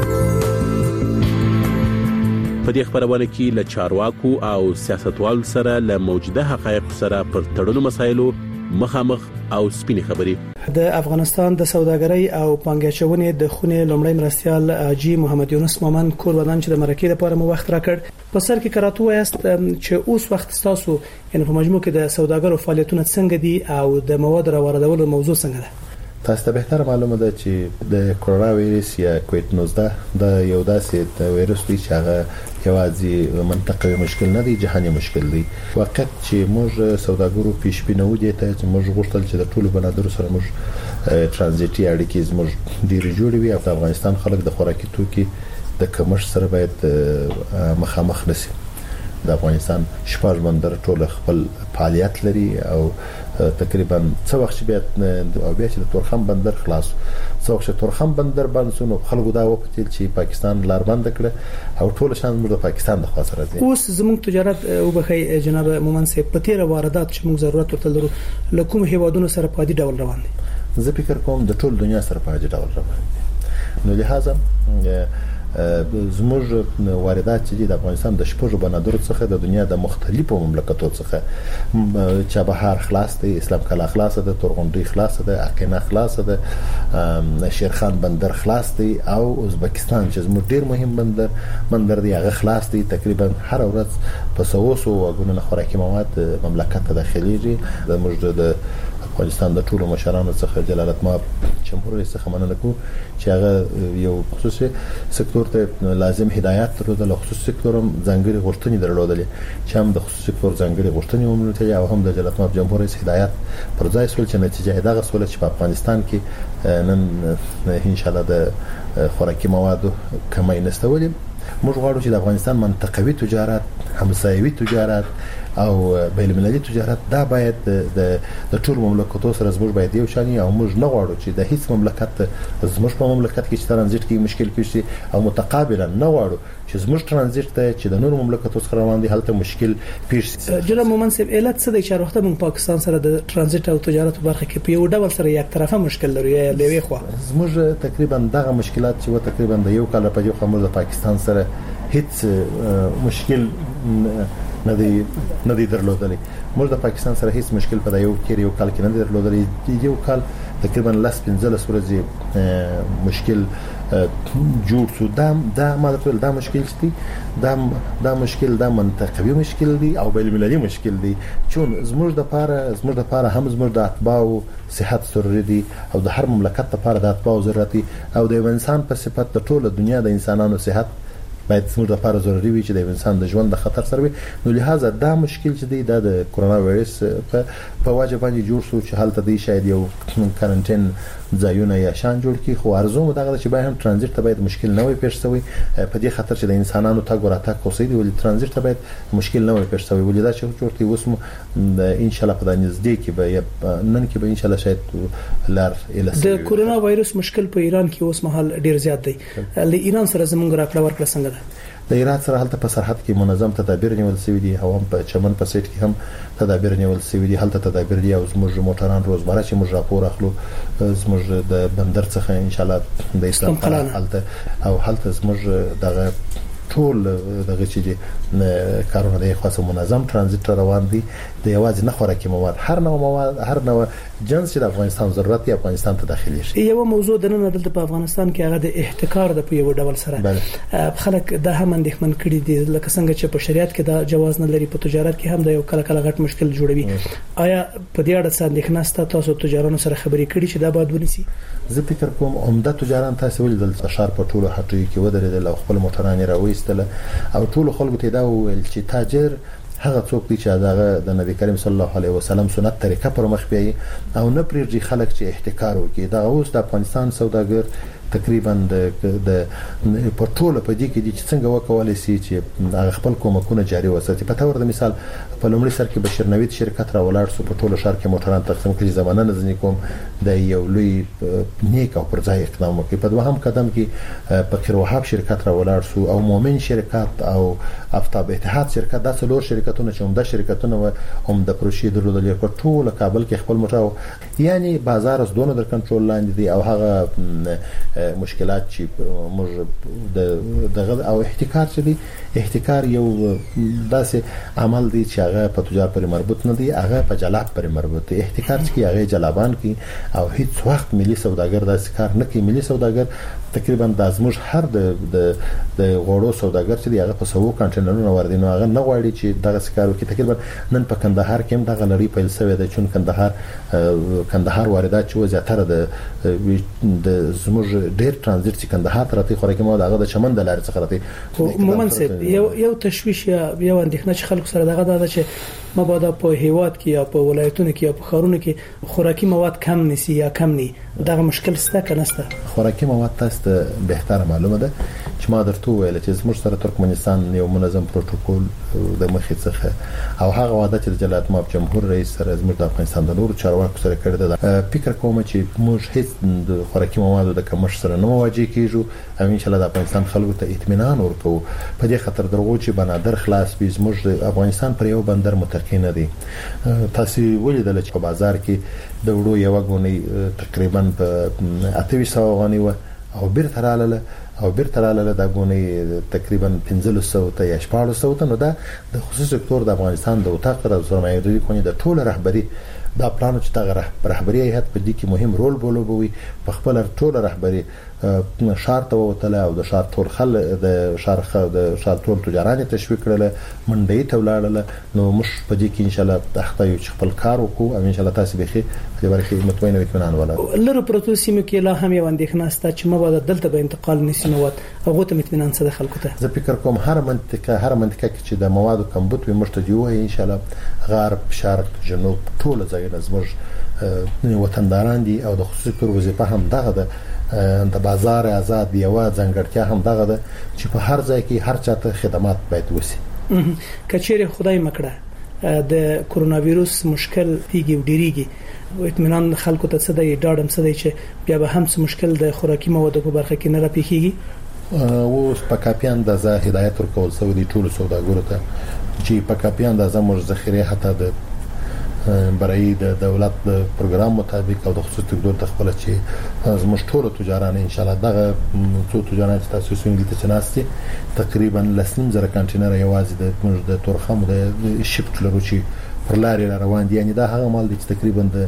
په دې خبرونه کې له چارواکو او سیاستوالو سره له موجوده حقایق سره پر تړلو مسایلو مخامخ او سپینې خبرې. د افغانستان د سوداګرۍ او پانګاچونې د خونې لومړی مرستيال حاجی محمد یونس مومن کور ودان چې د مرکې لپاره مو وخت راکړ. په سر کې کراته وایست چې اوس وخت تاسو یعنی په مجموع کې د سوداګرو فعالیتونه څنګه دي او د مواد راوړلو موضوع څنګه ده؟ تاسو ته بهتر معلومه ده چې د کورونا وایرس یا کووید نوزده د یو داسې د وایرس دی چې هغه یوازې منطقوي مشکل نه دی، جهاني مشکل دی. وخت چې موږ سوداګرو پیش بینه ودی ته چې موږ غوښتل چې د ټولو بنادرو سره موږ ترانزیتي اړیکې زموږ ډېر جوړ وي او د افغانستان خلک د خوراکي توکي د کمښت سره باید مخامخ نشي. د افغانستان شپږ بندر ټول خپل فعالیت لري او تقریبا څو وخت بیا او بیا چې د تورخم بندر خلاص څو وخت تورخم بندر باندې سونو خلکو دا وپتل چې پاکستان لار بند کړ او ټول شان د پاکستان د خاص راځي. اوس زموږ تجارت او بخای جناب مومن صاحب په تیر واردات چې موږ ضرورت ورته لرو لکه هیوادونو سره په دې ډول روان دي. زه فکر کوم د ټول دنیا سره په دې ډول روان دي. نو لہذا زموږ واردات چې د افغانستان د شپږو بنادرو څخه د دنیا د مختلفو مملکتو څخه چابهار خلاص دی، اسلام کلا خلاص ده، تورغونډي خلاص ده، اقینه خلاص ده، شیرخان بندر خلاص دی او ازبکستان چې زموږ ډیر مهم بندر بندر دی هغه خلاص دی. تقریبا هر ورځ په سوسو وګونو خوراکي مواد مملکت ته داخليږي. د موږ د افغانستان د ټولو مشرانو څخه جلالت مآب جمهور رئیس څخه مننه کوم چې هغه یو خصوصي سکتور ته لازم هدایت درلودل، خصوصي سکتور هم ځانګړي غوښتنې درلودل چې هم د خصوصي سکتور ځانګړي غوښتنې ومنل او هم د جلالت مآب جمهور رئیس هدایت پر ځای سول چې نتیجه دا غوښتل چې په افغانستان کې نن ان شاء الله د خوراکي موادو کمی نستولې. موږ غواړو چې د افغانستان منطقوي تجارت، همسایوي تجارت او بین المللي تجارت دا باید د د ټول مملکتونو سره زموږ باید یو شان او موږ نه غواړو چې د هیڅ مملکت زموږ په مملکت کې چې ترانزیت کې مشکل کیږي او متقابلا نه غواړو چې زموږ ترانزیت ته چې د نور مملکتونو سره روان دي هلته مشکل پیښ شي. جناب مومن صاحب علت څه دی چې وروسته موږ پاکستان سره د ترانزیت او تجارت په برخه کې په یو ډول سره یک طرفه مشکل لري یا لوي خو زموږ تقریبا دغه مشکلات چې و تقریبا د یو کال په یو خمر د پاکستان سره هیڅ مشکل نه دی نه دی درلودلی. موږ د پاکستان سره هیڅ مشکل په یو کې یو کال کې نه درلودلی. یو کال تقریبا لاس پنځلس ورځې مشکل جوړ شو. دا دا ماده دا مشکل شتي دا دا مشکل دا منطقوي مشکل دی او بین المللي مشکل دی چون زموږ د پاره زموږ د پاره هم زموږ د اتباع صحت ضروري دي او د هر مملکت لپاره د اتباع ضرورت دي او د انسان په صفت د ټوله دنیا د انسانانو صحت باید زموږ لپاره ضروري وي چې د انسان د ژوند د خطر سره وي. نو لہذا دا مشکل چې دی د کورونا وایرس په په واجب باندې جوړ شو چې حالت دی شاید یو کارانتین ځایونه یا شان جوړ کی خو ارزو مدغه چې باید هم ترانزیت ته باید مشکل نه وي پیښ شوی په دې خاطر چې د انسانانو تګ وراتګ کوسي دی ولې ترانزیت ته باید مشکل نه وي پیښ شوی ولې دا چې جوړتي وسم ان شاء الله په نږدې کې به نن کې به ان شاء الله شاید لار اله د کورونا وایرس مشکل په ایران کې اوس مهال ډیر زیات دی. ل ایران سره زمونږ راکړه ورکړه څنګه ده؟ د ایران سره هلته په سرحد کې منظم تدابیر نیول شوی دي او هم په چمن په سیټ کې هم تدابیر نیول شوی دي. هلته تدابیر دی او زموږ موټران روزمره چې موږ راپور اخلو زموږ د بندر څخه ان شاء الله د اسلام هلته او هلته زموږ دغه ټول دغه چې دي کارونه د خاصه منظم ترانزیت روان دي. د یوازې نه خوراکي مواد هر نوع مواد هر نوع جنس چې د افغانستان ضرورت دی افغانستان ته داخلي شي. یو موضوع د نن دلته په افغانستان کې هغه د احتکار د په یو ډول سره خلک د هم اندېښمن کړي دي لکه څنګه چې په شریعت کې دا جواز نه لري په تجارت کې هم د یو کله کله غټ مشکل جوړوي. آیا په دې اړه څه اندېښنه ست تاسو تجارانو سره خبرې کړي چې دا باید ونیسي؟ زه فکر کوم عمده تجاران تاسو ول د شهر په ټولو هټیو کې ودرېدل او خپل موټران راوېستل او ټول خلکو ته دا ویل چې تاجر هغه څوک دی چې هغه د نبی کریم صلی الله علیه وسلم سنت طریقه پر مخ بیاي او نه پریږي خلک چې احتکار وکړي. دا اوس د افغانستان سوداګر تقریبا د د په ټوله په دې کې دي چې څنګه وکولای شي چې هغه خپل کومکونه جاري وساتي. په تور د مثال په لومړي سر کې بشیر نوید شرکت را ولاړ سو په ټوله شهر کې موټران تقسیم کړي زمانه نه ځنی کوم د یو لوی نیک او پرځای اقدام وکړي. په دوهم قدم کې فقیر وهاب شرکت را ولاړ سو او مومن شرکت او افتاب اتحاد شرکت دا څلور شرکتونه چې عمده شرکتونه و هم د پروشي درلودل په ټوله کابل کې خپل موټر یعنی بازار اوس دونه در کنټرول لاندې دي او هغه مشکلات چې موږ د دغه او احتکار چې دی احتکار یو داسې عمل دی چې هغه په تجارت پر مربوط نه دی هغه په جلاب پر مربوط دی. احتکار چې هغه جلابان کی او هیڅ وخت ملي سوداګر داسې کار نه کوي. ملي سوداګر تقریبا د ازموج هر د د غوړو سوداګر چې هغه په سوو کنټینرونو وردی نو هغه نه غواړي چې دغه سکارو کې تقریبا نن په کندهار کې هم دغه لړۍ پیل شوې ده چې کندهار کندهار واردات چې زیاتره د د زموږ ډېر ترانزیت چې کندهار ته راځي خوراکي مواد هغه د چمن د لارې څخه راځي. مومن صاحب یو یو تشویش یا یو اندېښنه چې خلکو سره دغه ده چې مبادا په هیواد کې یا په ولایتونو کې یا په ښارونو کې خوراکي مواد کم نسی یا کم ني دغه مشکل سته کنه سته؟ خوراکي مواد تاسو ته بهتره معلومه ده چې ما درته ویل چې زموږ سره ترکمنستان یو منظم پروتوکول د مخې څخه او هغه وعده چې د جلالت ماب جمهور رئیس سره زموږ د افغانستان د نورو چارواکو سره کړی ده، فکر کوم چې موږ هیڅ د خوراکي موادو د کمښت سره نه مواجه کیږو او ان شاء الله د افغانستان خلکو ته اطمینان ورکوو. په دې خاطر درغو چې بنادر خلاص وي، زموږ د افغانستان پر یو بندر متقی نه دي. تاسو ولیدل چې په بازار کې د وړو یو غونې تقریبا په اته سوه غونې و او بیرته رااله او بیرته رااله د غونې تقریبا پنځه سوه ته یا شپږ سوه ته. نو دا د خصوصي سکتور د افغانستان د وطاق را سرمایه‌داري کوي د ټوله رهبری دا پلان چې دا رهبری هیئت په دې کې مهم رول بولوي. په خپل ټوله رهبری شار ته وتله او د شار ټول خل د شار د شار ټول تجاران تشویق کړل، منډي ته ولاړل. نو موږ په دې کې ان شاء الله تخته یو خپل کار وکړو او ان شاء الله تاسو به په برخه مطمئن او اطمینان ولرئ. لره پروتو سیمه کې لا هم یو اندېښنه سته چې مبادا دلته به انتقال نسی مواد هغه ته اطمینان څه خلکو ته؟ زه فکر کوم هر منطقه هر منطقه کې چې د موادو کمبود وي مشته دی وای ان شاء الله غرب شرق جنوب ټول ځایونه زموږ وطنداران دي او د خصوصي سکتور وظیفه هم دغه ده. د بازار آزاد دی او ځنګړتیا هم دغه ده چې په هر ځای کې هر چاته خدمات باید وسی. کچېره خدای مکړه د کرونا وایروس مشکل پیږي او ډیریږي او اطمینان خلکو ته څه دی ډاډم څه دی چې بیا به هم څه مشکل د خوراکي موادو په برخه کې نه راپېږي. او په کافي اندازه هدایت ورکول شوی دی ټول سوداګرو ته چې په کافي اندازه موږ ذخیره حتی د برای د دولت د پروګرام مطابق او د خصوصي سکتور د خپل چې زموږ ټول تجاران ان شاء الله دغه څو تجاران چې تاسو سنګی ته چناستي تقریبا لسنیم زره کانټینر یوازې د موږ د تورخم د شپټ لرو چې پر لارې روان دي. یعنی دا هغه مال دي چې تقریبا د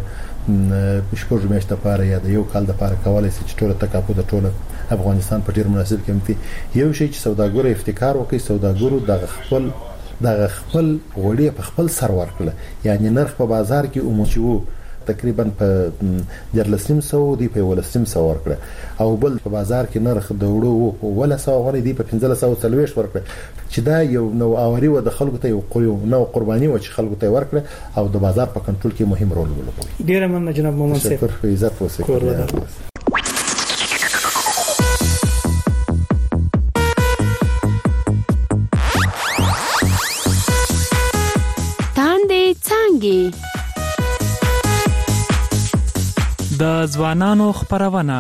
شپږ میاشتې لپاره یا د یو کال لپاره کولای شي چې ټول تکاپو د ټول افغانستان په ډیر مناسب قیمتي یو شی چې سوداګر افتکار وکړي، سوداګرو د خپل د خپل غوړي په خپل سر ورکړه. یعنی نرخ په بازار کې عمومي تقریبا په جرلسیم سو دی په ولسیم سو ورکړه او بل په بازار کې نرخ د وړو ولا سو غوړي دی په پنځه سو څلويش ورکړه چې دا یو نو اوري و د خلکو ته یو نو قرباني و چې خلکو ته ورکړه او د بازار په کنټرول کې مهم رول ولوبوي. ډیره مننه جناب مومن صاحب. شکر عزت وسه. د ځوانانو خبرونه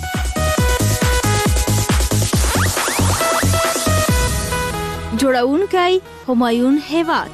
جوړونکي همایون هیواد.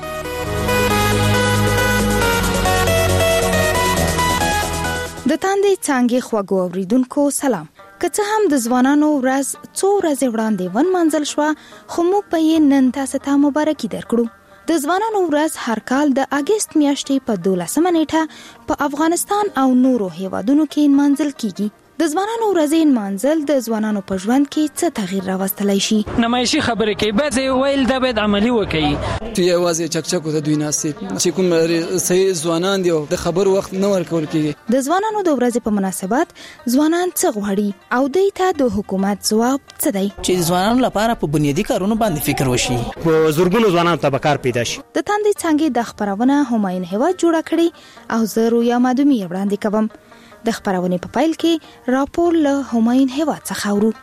د تاندې څنګه خواږه اوریدونکو سلام. که څه هم د ځوانانو ورځ څو ورځې وړاندې ون منځل شو خو موږ په یې نن تاسو ته مبارکي درکړو. د ځوانانو ورځ هر کال د اگست میاشتې په دولسمه نیټه په افغانستان او نورو هیوادونو کې منځل کیږي. د ځوانانو ورځې منځل د ځوانانو په ژوند کې څه تغییر راوستلای شي؟ نمایشي خبرې کوي بعضې ویل دا باید عملي وکړي. چې یوازې چکچکو ته دوی ناستي چې کوم صحیح ځوانان دي د خبر وخت نه ورکول کیږي. د ځوانانو د ورځې په مناسبت ځوانان څه غواړي او دوی ته د حکومت ځواب څه دی؟ چې ځوانانو لپاره په بنیادی کارونو باندې فکر وشي، په زورګونو ځوانانو ته کار پیدا شي. د تاندې څنګه د خبرونه همایون هیواد جوړه کړي او زه رویا مادومی وړاندې کوم. د خبرونه په پایل کې راپور له همایون هیواد څخه اورو.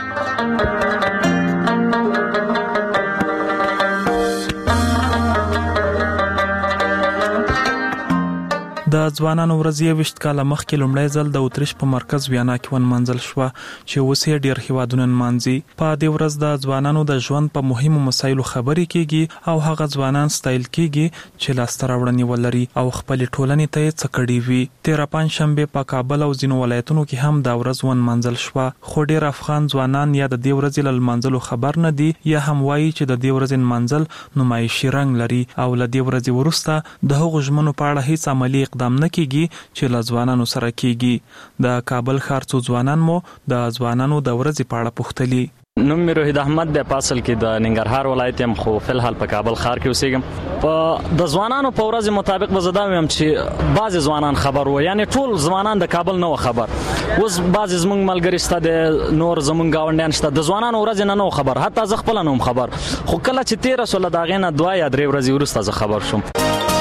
د ځوانانو ورځ وشت کاله مخکې لومړی ځل د اتریش په مرکز ویانا کې ون منځل شو چې اوس یې ډیر هیوادونه مانځي. په دې ورځ د ځوانانو د ژوند په مهمو مسایلو خبرې کیږي او هغه ځوانان ستایل کیږي چې لاستر وړاندې ولري او خپل ټولنې ته څه کړي وي. تیر پنځشنبه په کابل او ځینو ولایتونو کې هم د ورځ ون منځل شو، خو ډیر افغان ځوانان یا د دې ورځې ل منځلو خبر نه دي یا هم وایي چې د دې ورځې منځل نمایشي رنګ لري او ل دې ورځې وروسته د هغو ژمنو په اړه هیڅ عملی اقدام نه کیږي چې له ځوانانو سره کیږي. د کابل ښار څو ځوانان مو د ځوانانو د ورځې په اړه پوښتلي. نوم مې روحید احمد د پاسل کې د ننګرهار ولایت يم، خو فل حال په کابل ښار کې اوسېږم. په د ځوانانو په ورځ مطابق به زدا ویم چې بعض ځوانان خبر وو، یعنی ټول ځوانان د کابل نه خبر. اوس بعض زمونږ ملګری ست د نور زمونږ گاونډیان شته د ځوانانو ورځ نه نو خبر، حتی ز خپل نوم خبر، خو کله چې تیر سول دا غینه دوا یا درې ورځې ورسته ز خبر شوم.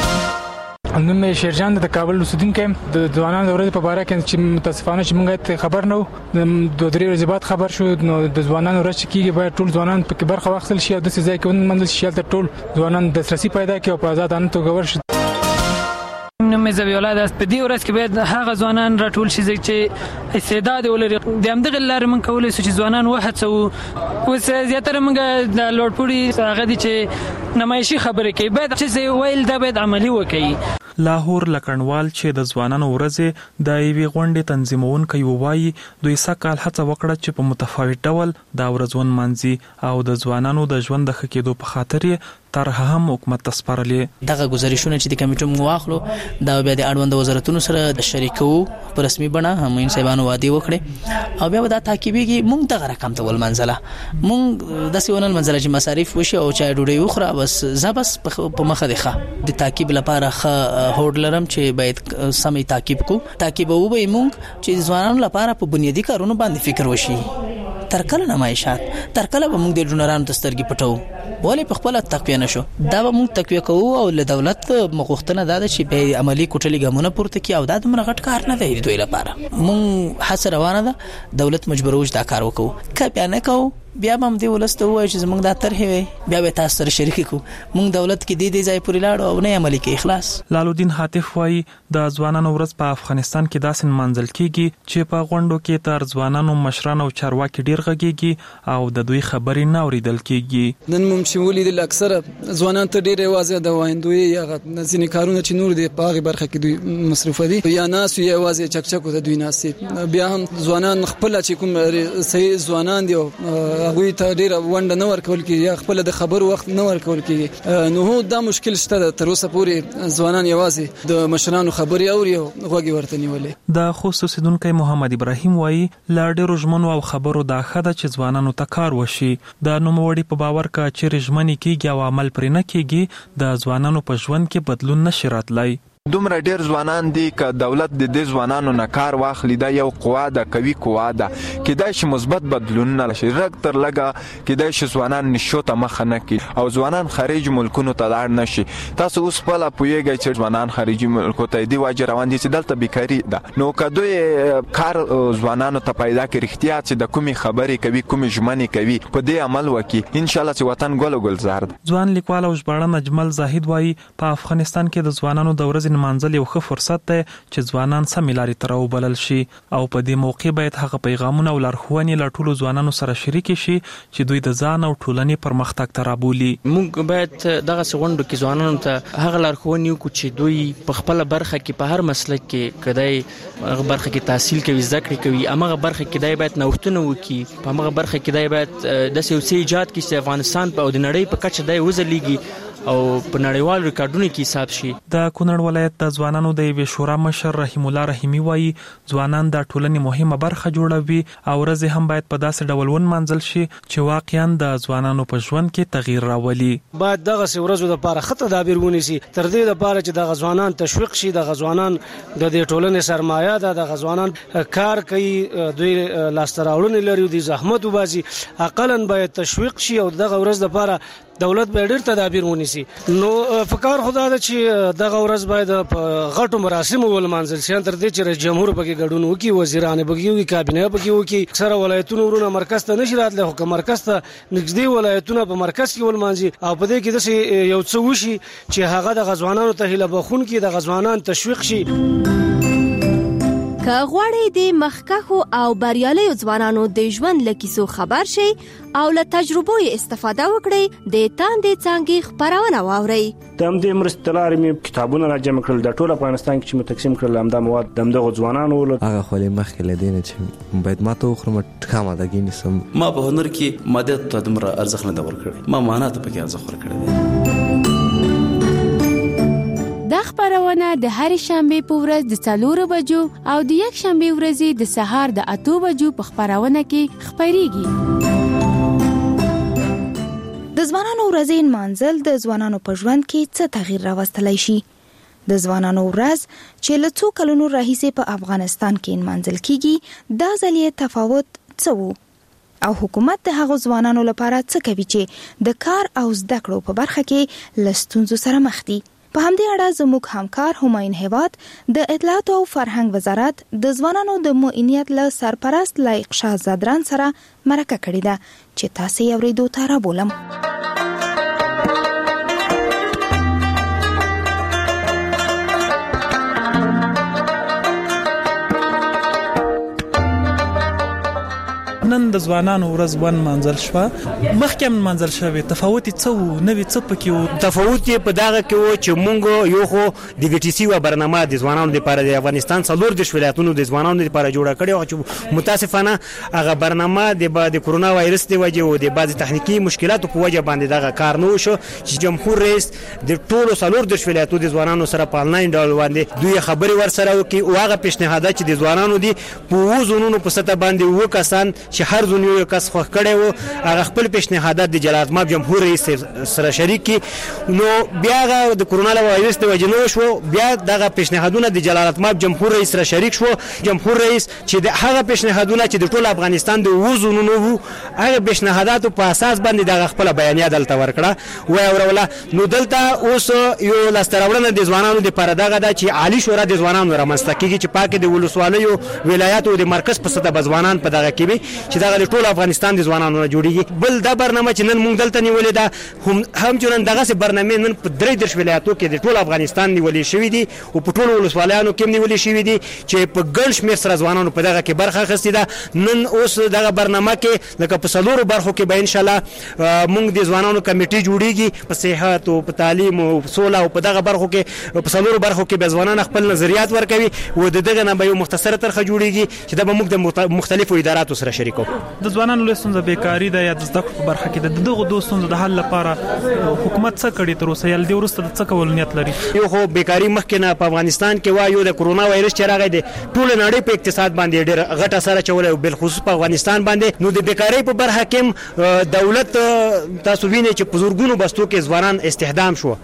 نن شیرجان د کابل اوسیدونکو د ځوانانو ورځ په اړه کې چې متاسفانه چې موږ خبر نه و د درې ورځې بعد خبر شو نو د ځوانانو ورځ کېږي باید ټول ځوانان په کې برخه واخلي شي او د ځای کې ونمنل شي چې ټول ځوانان د سرسي پیدا کوي او په آزادانه توګه ورشي. نو مې زوی اولاد است په دې ورځ کې باید هغه ځوانان راټول شي چې استعداد ولري د همدغه لارې من کولای شو چې ځوانان وهڅو اوس زیاتره موږ د لوړپوړي هغه دي چې نمایشي خبرې کوي باید چې ویل دا باید عملی وکړي. لاهور لکړنوال چې د ځوانانو ورځې د یوې غونډې تنظیمونکي وایي دوی سکهال هڅه وکړه چې په متفاوت ډول دا ورځون مانځي او د ځوانانو د ژوند د ښه کېدو په خاطر طرح هم حکومت ته سپارلې. دغه گزارشونه چې د کمیټو مو واخلو دا بیا د اړوند وزارتونو سره شریکو په رسمي بڼه هم صاحبانو وادي وکړي او بیا دا تعقیبېږي. موږ دغه رقم ته ول منځله موږ د سیونل منځله چې مصارف وشي او چای ډوډۍ وخوره بس زبس په مخه دی ښه د تعقیب لپاره ښه هوډ لرم چې باید سمې تعقیب کو تعقیب وو به موږ چې ځوانانو لپاره په بنیادی کارونو باندې فکر وشي. تر کله نمایشات تر کله به موږ د ډونرانو تسترګي پټو ولې په خپل تقویه نشو دا به موږ تقویه کوو او له دولت مغوښتنه دا چې به عملی کوټلې ګامونه پورته کی او دا د مرغټ کار نه دی دوی لپاره. موږ حسره روانه ده دولت مجبوروش دا کار وکړو که بیا نه کوو بیا هم دی ولسته وای چې زمونږ د طرح وي بیا به تاسو سره شریک کو موږ دولت کې دی دی ځای پورې لاړو او نه عملی کې اخلاص. لالودین حاتف وای د ځوانانو ورځ په افغانستان کې داسې منځل کیږي چې په غونډو کې تر ځوانانو مشران او چارواکي ډیر غږیږي او د دوی خبرې نه اوریدل کیږي. نن موږ چې ولیدل اکثره ځوانان ته ډیر واضح د وایندوی یا ځینې کارونه چې نور دی په هغه برخه کې دوی مصروف دي یا ناس یې واضح چکچکو ته دوی ناسي بیا هم ځوانان خپل چې کوم صحیح ځوانان دي هغه ته ډیر وند نه ورکول کی یا خپل د خبر وخت نه ورکول کی نو هو دا مشکل شته تر اوسه پورې ځوانان یوازې د مشرانو خبري اوري او غوږی ورته نیولې. د خصوصي دونکو محمد ابراهیم وایي لا ډیر ژمنو او خبرو دا خده چې ځوانانو ته کار وشي د نوموړي په باور کا چې رژمنی کیږي او عمل پرې نه کیږي د ځوانانو په ژوند کې بدلون نشي راتلای. دومره ډیر ځوانان دي ک دولت د دې ځوانانو نه کار واخلي دا یو قوا ده کوي قوا ده کېدای شي مثبت بدلون نه شي رګ تر لګه کېدای شي ځوانان نشو ته مخ نه کی او ځوانان خارج ملکونو ته لاړ نشي. تاسو اوس په لا پویږئ چې ځوانان خارجي ملکونو ته دی واجب روان دي چې دلته بیکاری ده نو کدوې کار ځوانانو ته پیدا کړي احتیاط چې د کومي خبرې کوي کومي ژمنې کوي په دې عمل وکي ان شاء الله چې وطن ګل ګلزار. ځوان لیکوال او ژباړن اجمل زاهد وایي په افغانستان کې د ځوانانو د ورځې منځل یو ښه فرصت دی چې ځوانان سمې لارې ته راوبلل شي او په دې موقع باید هغه پیغامونه او لارښوونې له ټولو ځوانانو سره شریک شي چې دوی د ځان او ټولنې پرمختګ ته رابولي. موږ باید دغه غونډو کې ځوانانو ته هغه لارښوونې وکړو چې دوی په خپل برخه کې په هر مسلک کې کدی هغه برخه کې تحصیل کوي زده کړې کوي هغه برخه کې دای باید نوښتونه وکړي په هغه برخه کې دای باید د سیاسي ایجاد کې چې افغانستان په د نړۍ په کچه دای وځلېږي او په نړیوال ریکارډونو کې حساب شي. د کونړ ولایت د ځوانانو د یوې شورا مشر رحیم الله رحیمی وایي ځوانان د ټولنې مهمه برخه جوړوي او ورځې هم باید په داسې ډول ونمانځل شي چې واقعا د ځوانانو په ژوند کې تغییر راولي. باید دغه ورځو لپاره خط تدابیر ونیسي تر دې لپاره چې د ځوانان تشویق شي د ځوانان د دې ټولنې سرمایه ده د ځوانان کار کوي دوی لاسته راوړنې لري د زحمت وباسي اقلا باید تشویق شي او دغه ورځ لپاره دولت به ډېر تدابیر ونیسي. نو فکر خدا ده چې دغه ورځ باید په غټو مراسمو ولمانځل شي تر دې چې رئیس جمهور پکې ګډون وکړي وزیران پکې وکړي کابینه پکې وکړي اکثره ولایتونو ورونه مرکز ته نشي راتلی خو مرکز ته نږدې ولایتونه په مرکز کې ولمانځي او په دې کې داسې یو څه وشي چې هغه د غزوانانو ته هیله بخون کې د غزوانان تشویق شي. که غواړئ د مخکښو او بریالیو ځوانانو د ژوند له کیسو خبر شئ او له تجربو یې استفاده وکړئ د تاندې څانګې خپرونه واورئ. د همدې مرستې له لارې مې کتابونه راجمع کړل د ټول افغانستان کې چې مې تقسیم کړل همدا مواد د همدغو ځوانانو ول هغه خو له مخکې له دې نه چې باید ما ته وخورم ټکا مادهګي نیسم ما په هنر کې ماده ته دومره ارزښت نه ورکړی ما معنا ته پکې ارزښت ورکړی دی. دا خبرونه د هر شنبه په ورځ د څلور بجو او د یک شنبه ورځې د سهار د اته بجو په خبرونه کې خبريږي. د ځوانانو ورځې منځل د ځوانانو په ژوند کې څه تغییر راوستلای شي؟ د ځوانانو ورځ چې له څو کلونو راهیسې په افغانستان کې منځل کیږي دا ځلې تفاوت څه وو او حکومت د هغو ځوانانو لپاره څه کوي چې د کار او زده کړو په برخه کې له ستونزو سره مخ دي؟ په همدې اړه زموږ همکار همایون هیواد د اطلاعات او فرهنګ وزارت د ځوانانو د معینیت له سرپرست لایق شاه زادران سره مرکه کړې ده چې تاسو یې اورېدو ته رابولم. نن د ځوانانو ورځ ون منځل شو مخکې من منځل شوی تفاوت څه وو نوې څه پکې وو تفاوت په دغه کې وو چې مونږ یو خو د وی ټي سي و برنامه د ځوانانو لپاره د افغانستان څلور د ولایتونو د ځوانانو لپاره جوړه کړې او چې متاسفانه هغه برنامه د بعد کورونا وایرس دی وجه او د بعض تخنیکی مشکلاتو په وجه باندې دغه کار نه وشو چې جمهور رئیس د ټولو څلور د ولایتونو د ځوانانو سره په آنلاین ډول باندې دوی خبري ور سره وکي او هغه پیشنهادات چې د ځوانانو دي په وزونونو په سطح باندې وکاسان چې هر ځون یو کس خو کړي وو هغه خپل پیشنهادات د جلالت ماب جمهور رئیس سره شریک کی نو بیا د کورونا وایرس د وجنو شو بیا دغه پیشنهادونه د جلالت ماب جمهور رئیس سره شریک شو جمهور رئیس چې د هغه پیشنهادونه چې د ټول افغانستان د وزونونو وو هغه پیشنهادات په اساس باندې دغه خپل بیانیه دلته ورکړه و اوروله نو دلته اوس یو لاستراوړنه د ځوانانو د پاره دغه د چې عالی شورا د ځوانانو رامنځته کیږي چې پاک د ولسوالیو ولایت او د مرکز په سطح ځوانان په دغه کې چې دغه ټول افغانستان د ځوانانو جوړیږي بل دا برنامه چې نن مونږ دلته نیولې ده هم هم چې نن دغه سه برنامه نن په درې درش ولایتو کې د ټول افغانستان نیولې شوې دي او په ټول ولسوالیانو کې نیولې شوې دي چې په ګڼ شمېر سره ځوانانو په دغه کې برخه اخیستې ده نن اوس دغه برنامه کې لکه په څلورو برخو کې به ان شاء الله مونږ د ځوانانو کمیټي جوړیږي په صحت او په تعلیم او سوله او په دغه برخو کې په څلورو برخو کې به ځوانان خپل نظریات ورکوي او دغه نه به یو مختصره طرحه جوړیږي چې دا به موږ د مختلفو اداراتو سره شریکو د ځوانانو له ستونزې بیکاری ده یا د زده کړو په برخه کې د دغه دوه ستونزو د حل لپاره حکومت څه کړي تر اوسه یل دی ورسته د څه کول نیت لري یو خو بیکاری مخکې نه په افغانستان کې وایو د کورونا وایرس چې راغی دی ټول نړۍ په اقتصاد باندې ډېر غټه سره چولې او بل خصوص په افغانستان باندې نو د بیکاری په برخه کې دولت تاسو وینئ چې په زورګونو بستو کې ځوانان استخدام شو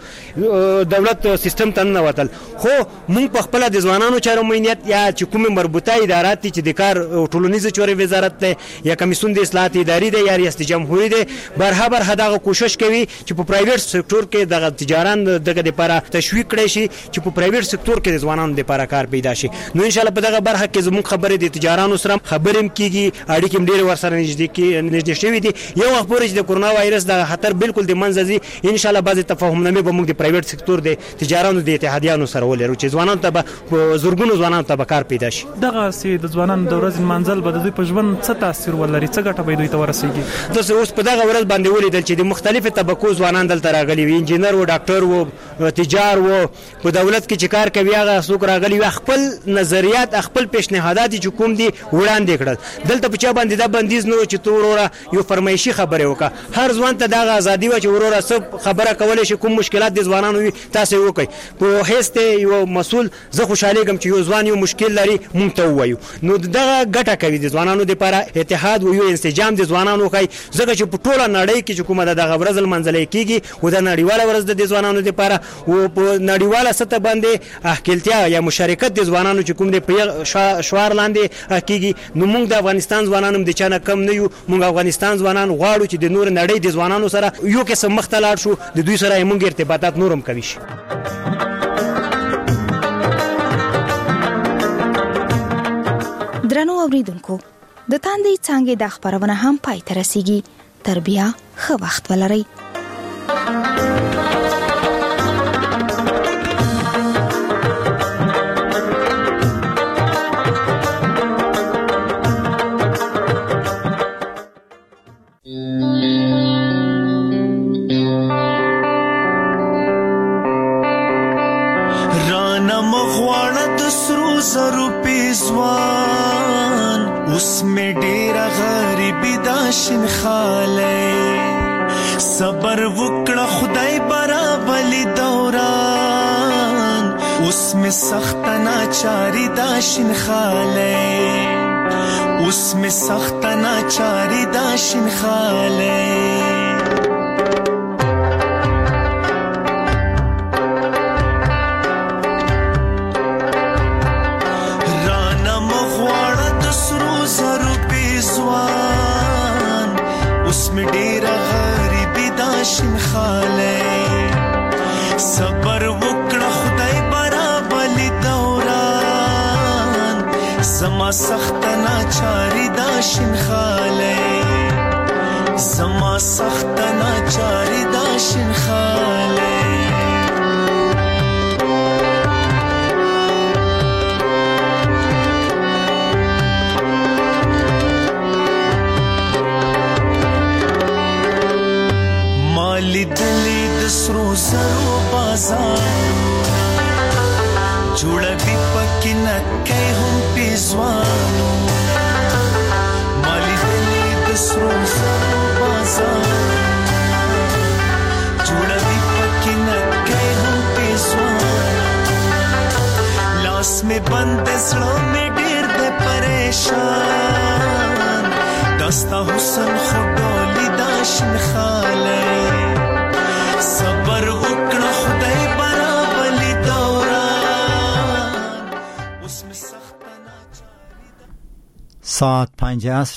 دولت سیستم ته نه وتل خو موږ په خپل د ځوانانو چارو مینیت یا چې کومه مربوطه ادارات چې د کار ټولنیز چارې وزارت ته یا کمیسیون د اصلاحات اداري دی یا ریاست جمهوریت دی برها برها دغه کوشش کوي چې په پرایویټ سکتور کې دغه تجاران دغه لپاره تشویق کړي شي چې په پرایویټ سکتور کې د ځوانانو لپاره کار پیدا شي نو ان شاء الله په دغه برخه کې زموږ خبرې د تجارانو سره خبرې کیږي اړیکې ډېر ور سره نږدې کې نږدې شوې دي یو وخت پورې چې د کورونا وایرس د خطر بالکل د منځ ځي ان شاء الله بعض تفاهمنامې به موږ د پرایویټ سکتور د تجارانو د اتحادیانو سره ولرو چې ځوانانو ته به زورګونو ځوانانو ته به کار پیدا شي دغه سي د ځوانانو د ورځې منځل به د دوی په ژوند څه تاثیر ولري څه ګټه به دوی ته ورسیږي د اوس په دغه ورځ باندې ولیدل چې د مختلفو طبقو ځوانان دلته راغلي وي انجینر او ډاکټر او تجار او په دولت کې چې کار کوي هغه څوک راغلي وي خپل نظریات خپل پیشنهادات چې کوم دي وړاندې کړل دلته په چا باندې دا بندیز نو چې تو وروره یو فرمایشي خبره وکړه هر ځوان ته دغه ازادي و چې وروره څه خبره کولای شي کوم مشکلات د ځوانانو وي تاسو وکړي په هیڅ یو مسول زه خوشاله کوم چې یو ځوان یو مشکل لري مونږ ته وایو نو دغه ګټه کوي د ځوانانو لپاره اتحاد او یو انسجام د ځوانانو کوي ځکه چې په ټوله نړۍ کې چې کومه دغه ورځ منځلې کیږي او د نړیواله ورځ د ځوانانو لپاره او په نړیواله سطح باندې احکلتیا یا مشارکت د ځوانانو چې کوم د شوار لاندې کیږي نو موږ د افغانستان ځوانانو د چانه کم نه یو موږ افغانستان ځوانان غواړو چې د نور نړۍ د ځوانانو سره یو قسم مختلط شو د دوی سره موږ ارتباطات نورم کوي شي درنو اوریدونکو د تاندې څنګه د خبرونه هم پای ته رسیږي تر بیا ښه وخت ولرئ رانا مغواړه د سرو زرو پیزوان اوس می ډیره غریبی دا شین خاله صبر وکړه خدای برابلی دوران اوس می سخت ناچاری دا شین خاله اوس می سخت ناچاری دا شین خاله اوس می ډیره غریبی دا شین خاله صبر وکړه زما سخت ناچاری دا شنخاله زما سخت ناچاری دا شنخاله مالی دلی دسرو زرو بازارو جوړه بي پکې نکې هم پیزوانو مالی دلی دسرو زرو بازارو جوړه بي پکې نکې هم پیزوانو لاس میں بند سړو میں ډېر د پریشان دستا حسن خډولي دا شنخاله صبر وکړه خدای برابرلی دوران ساعت پنج است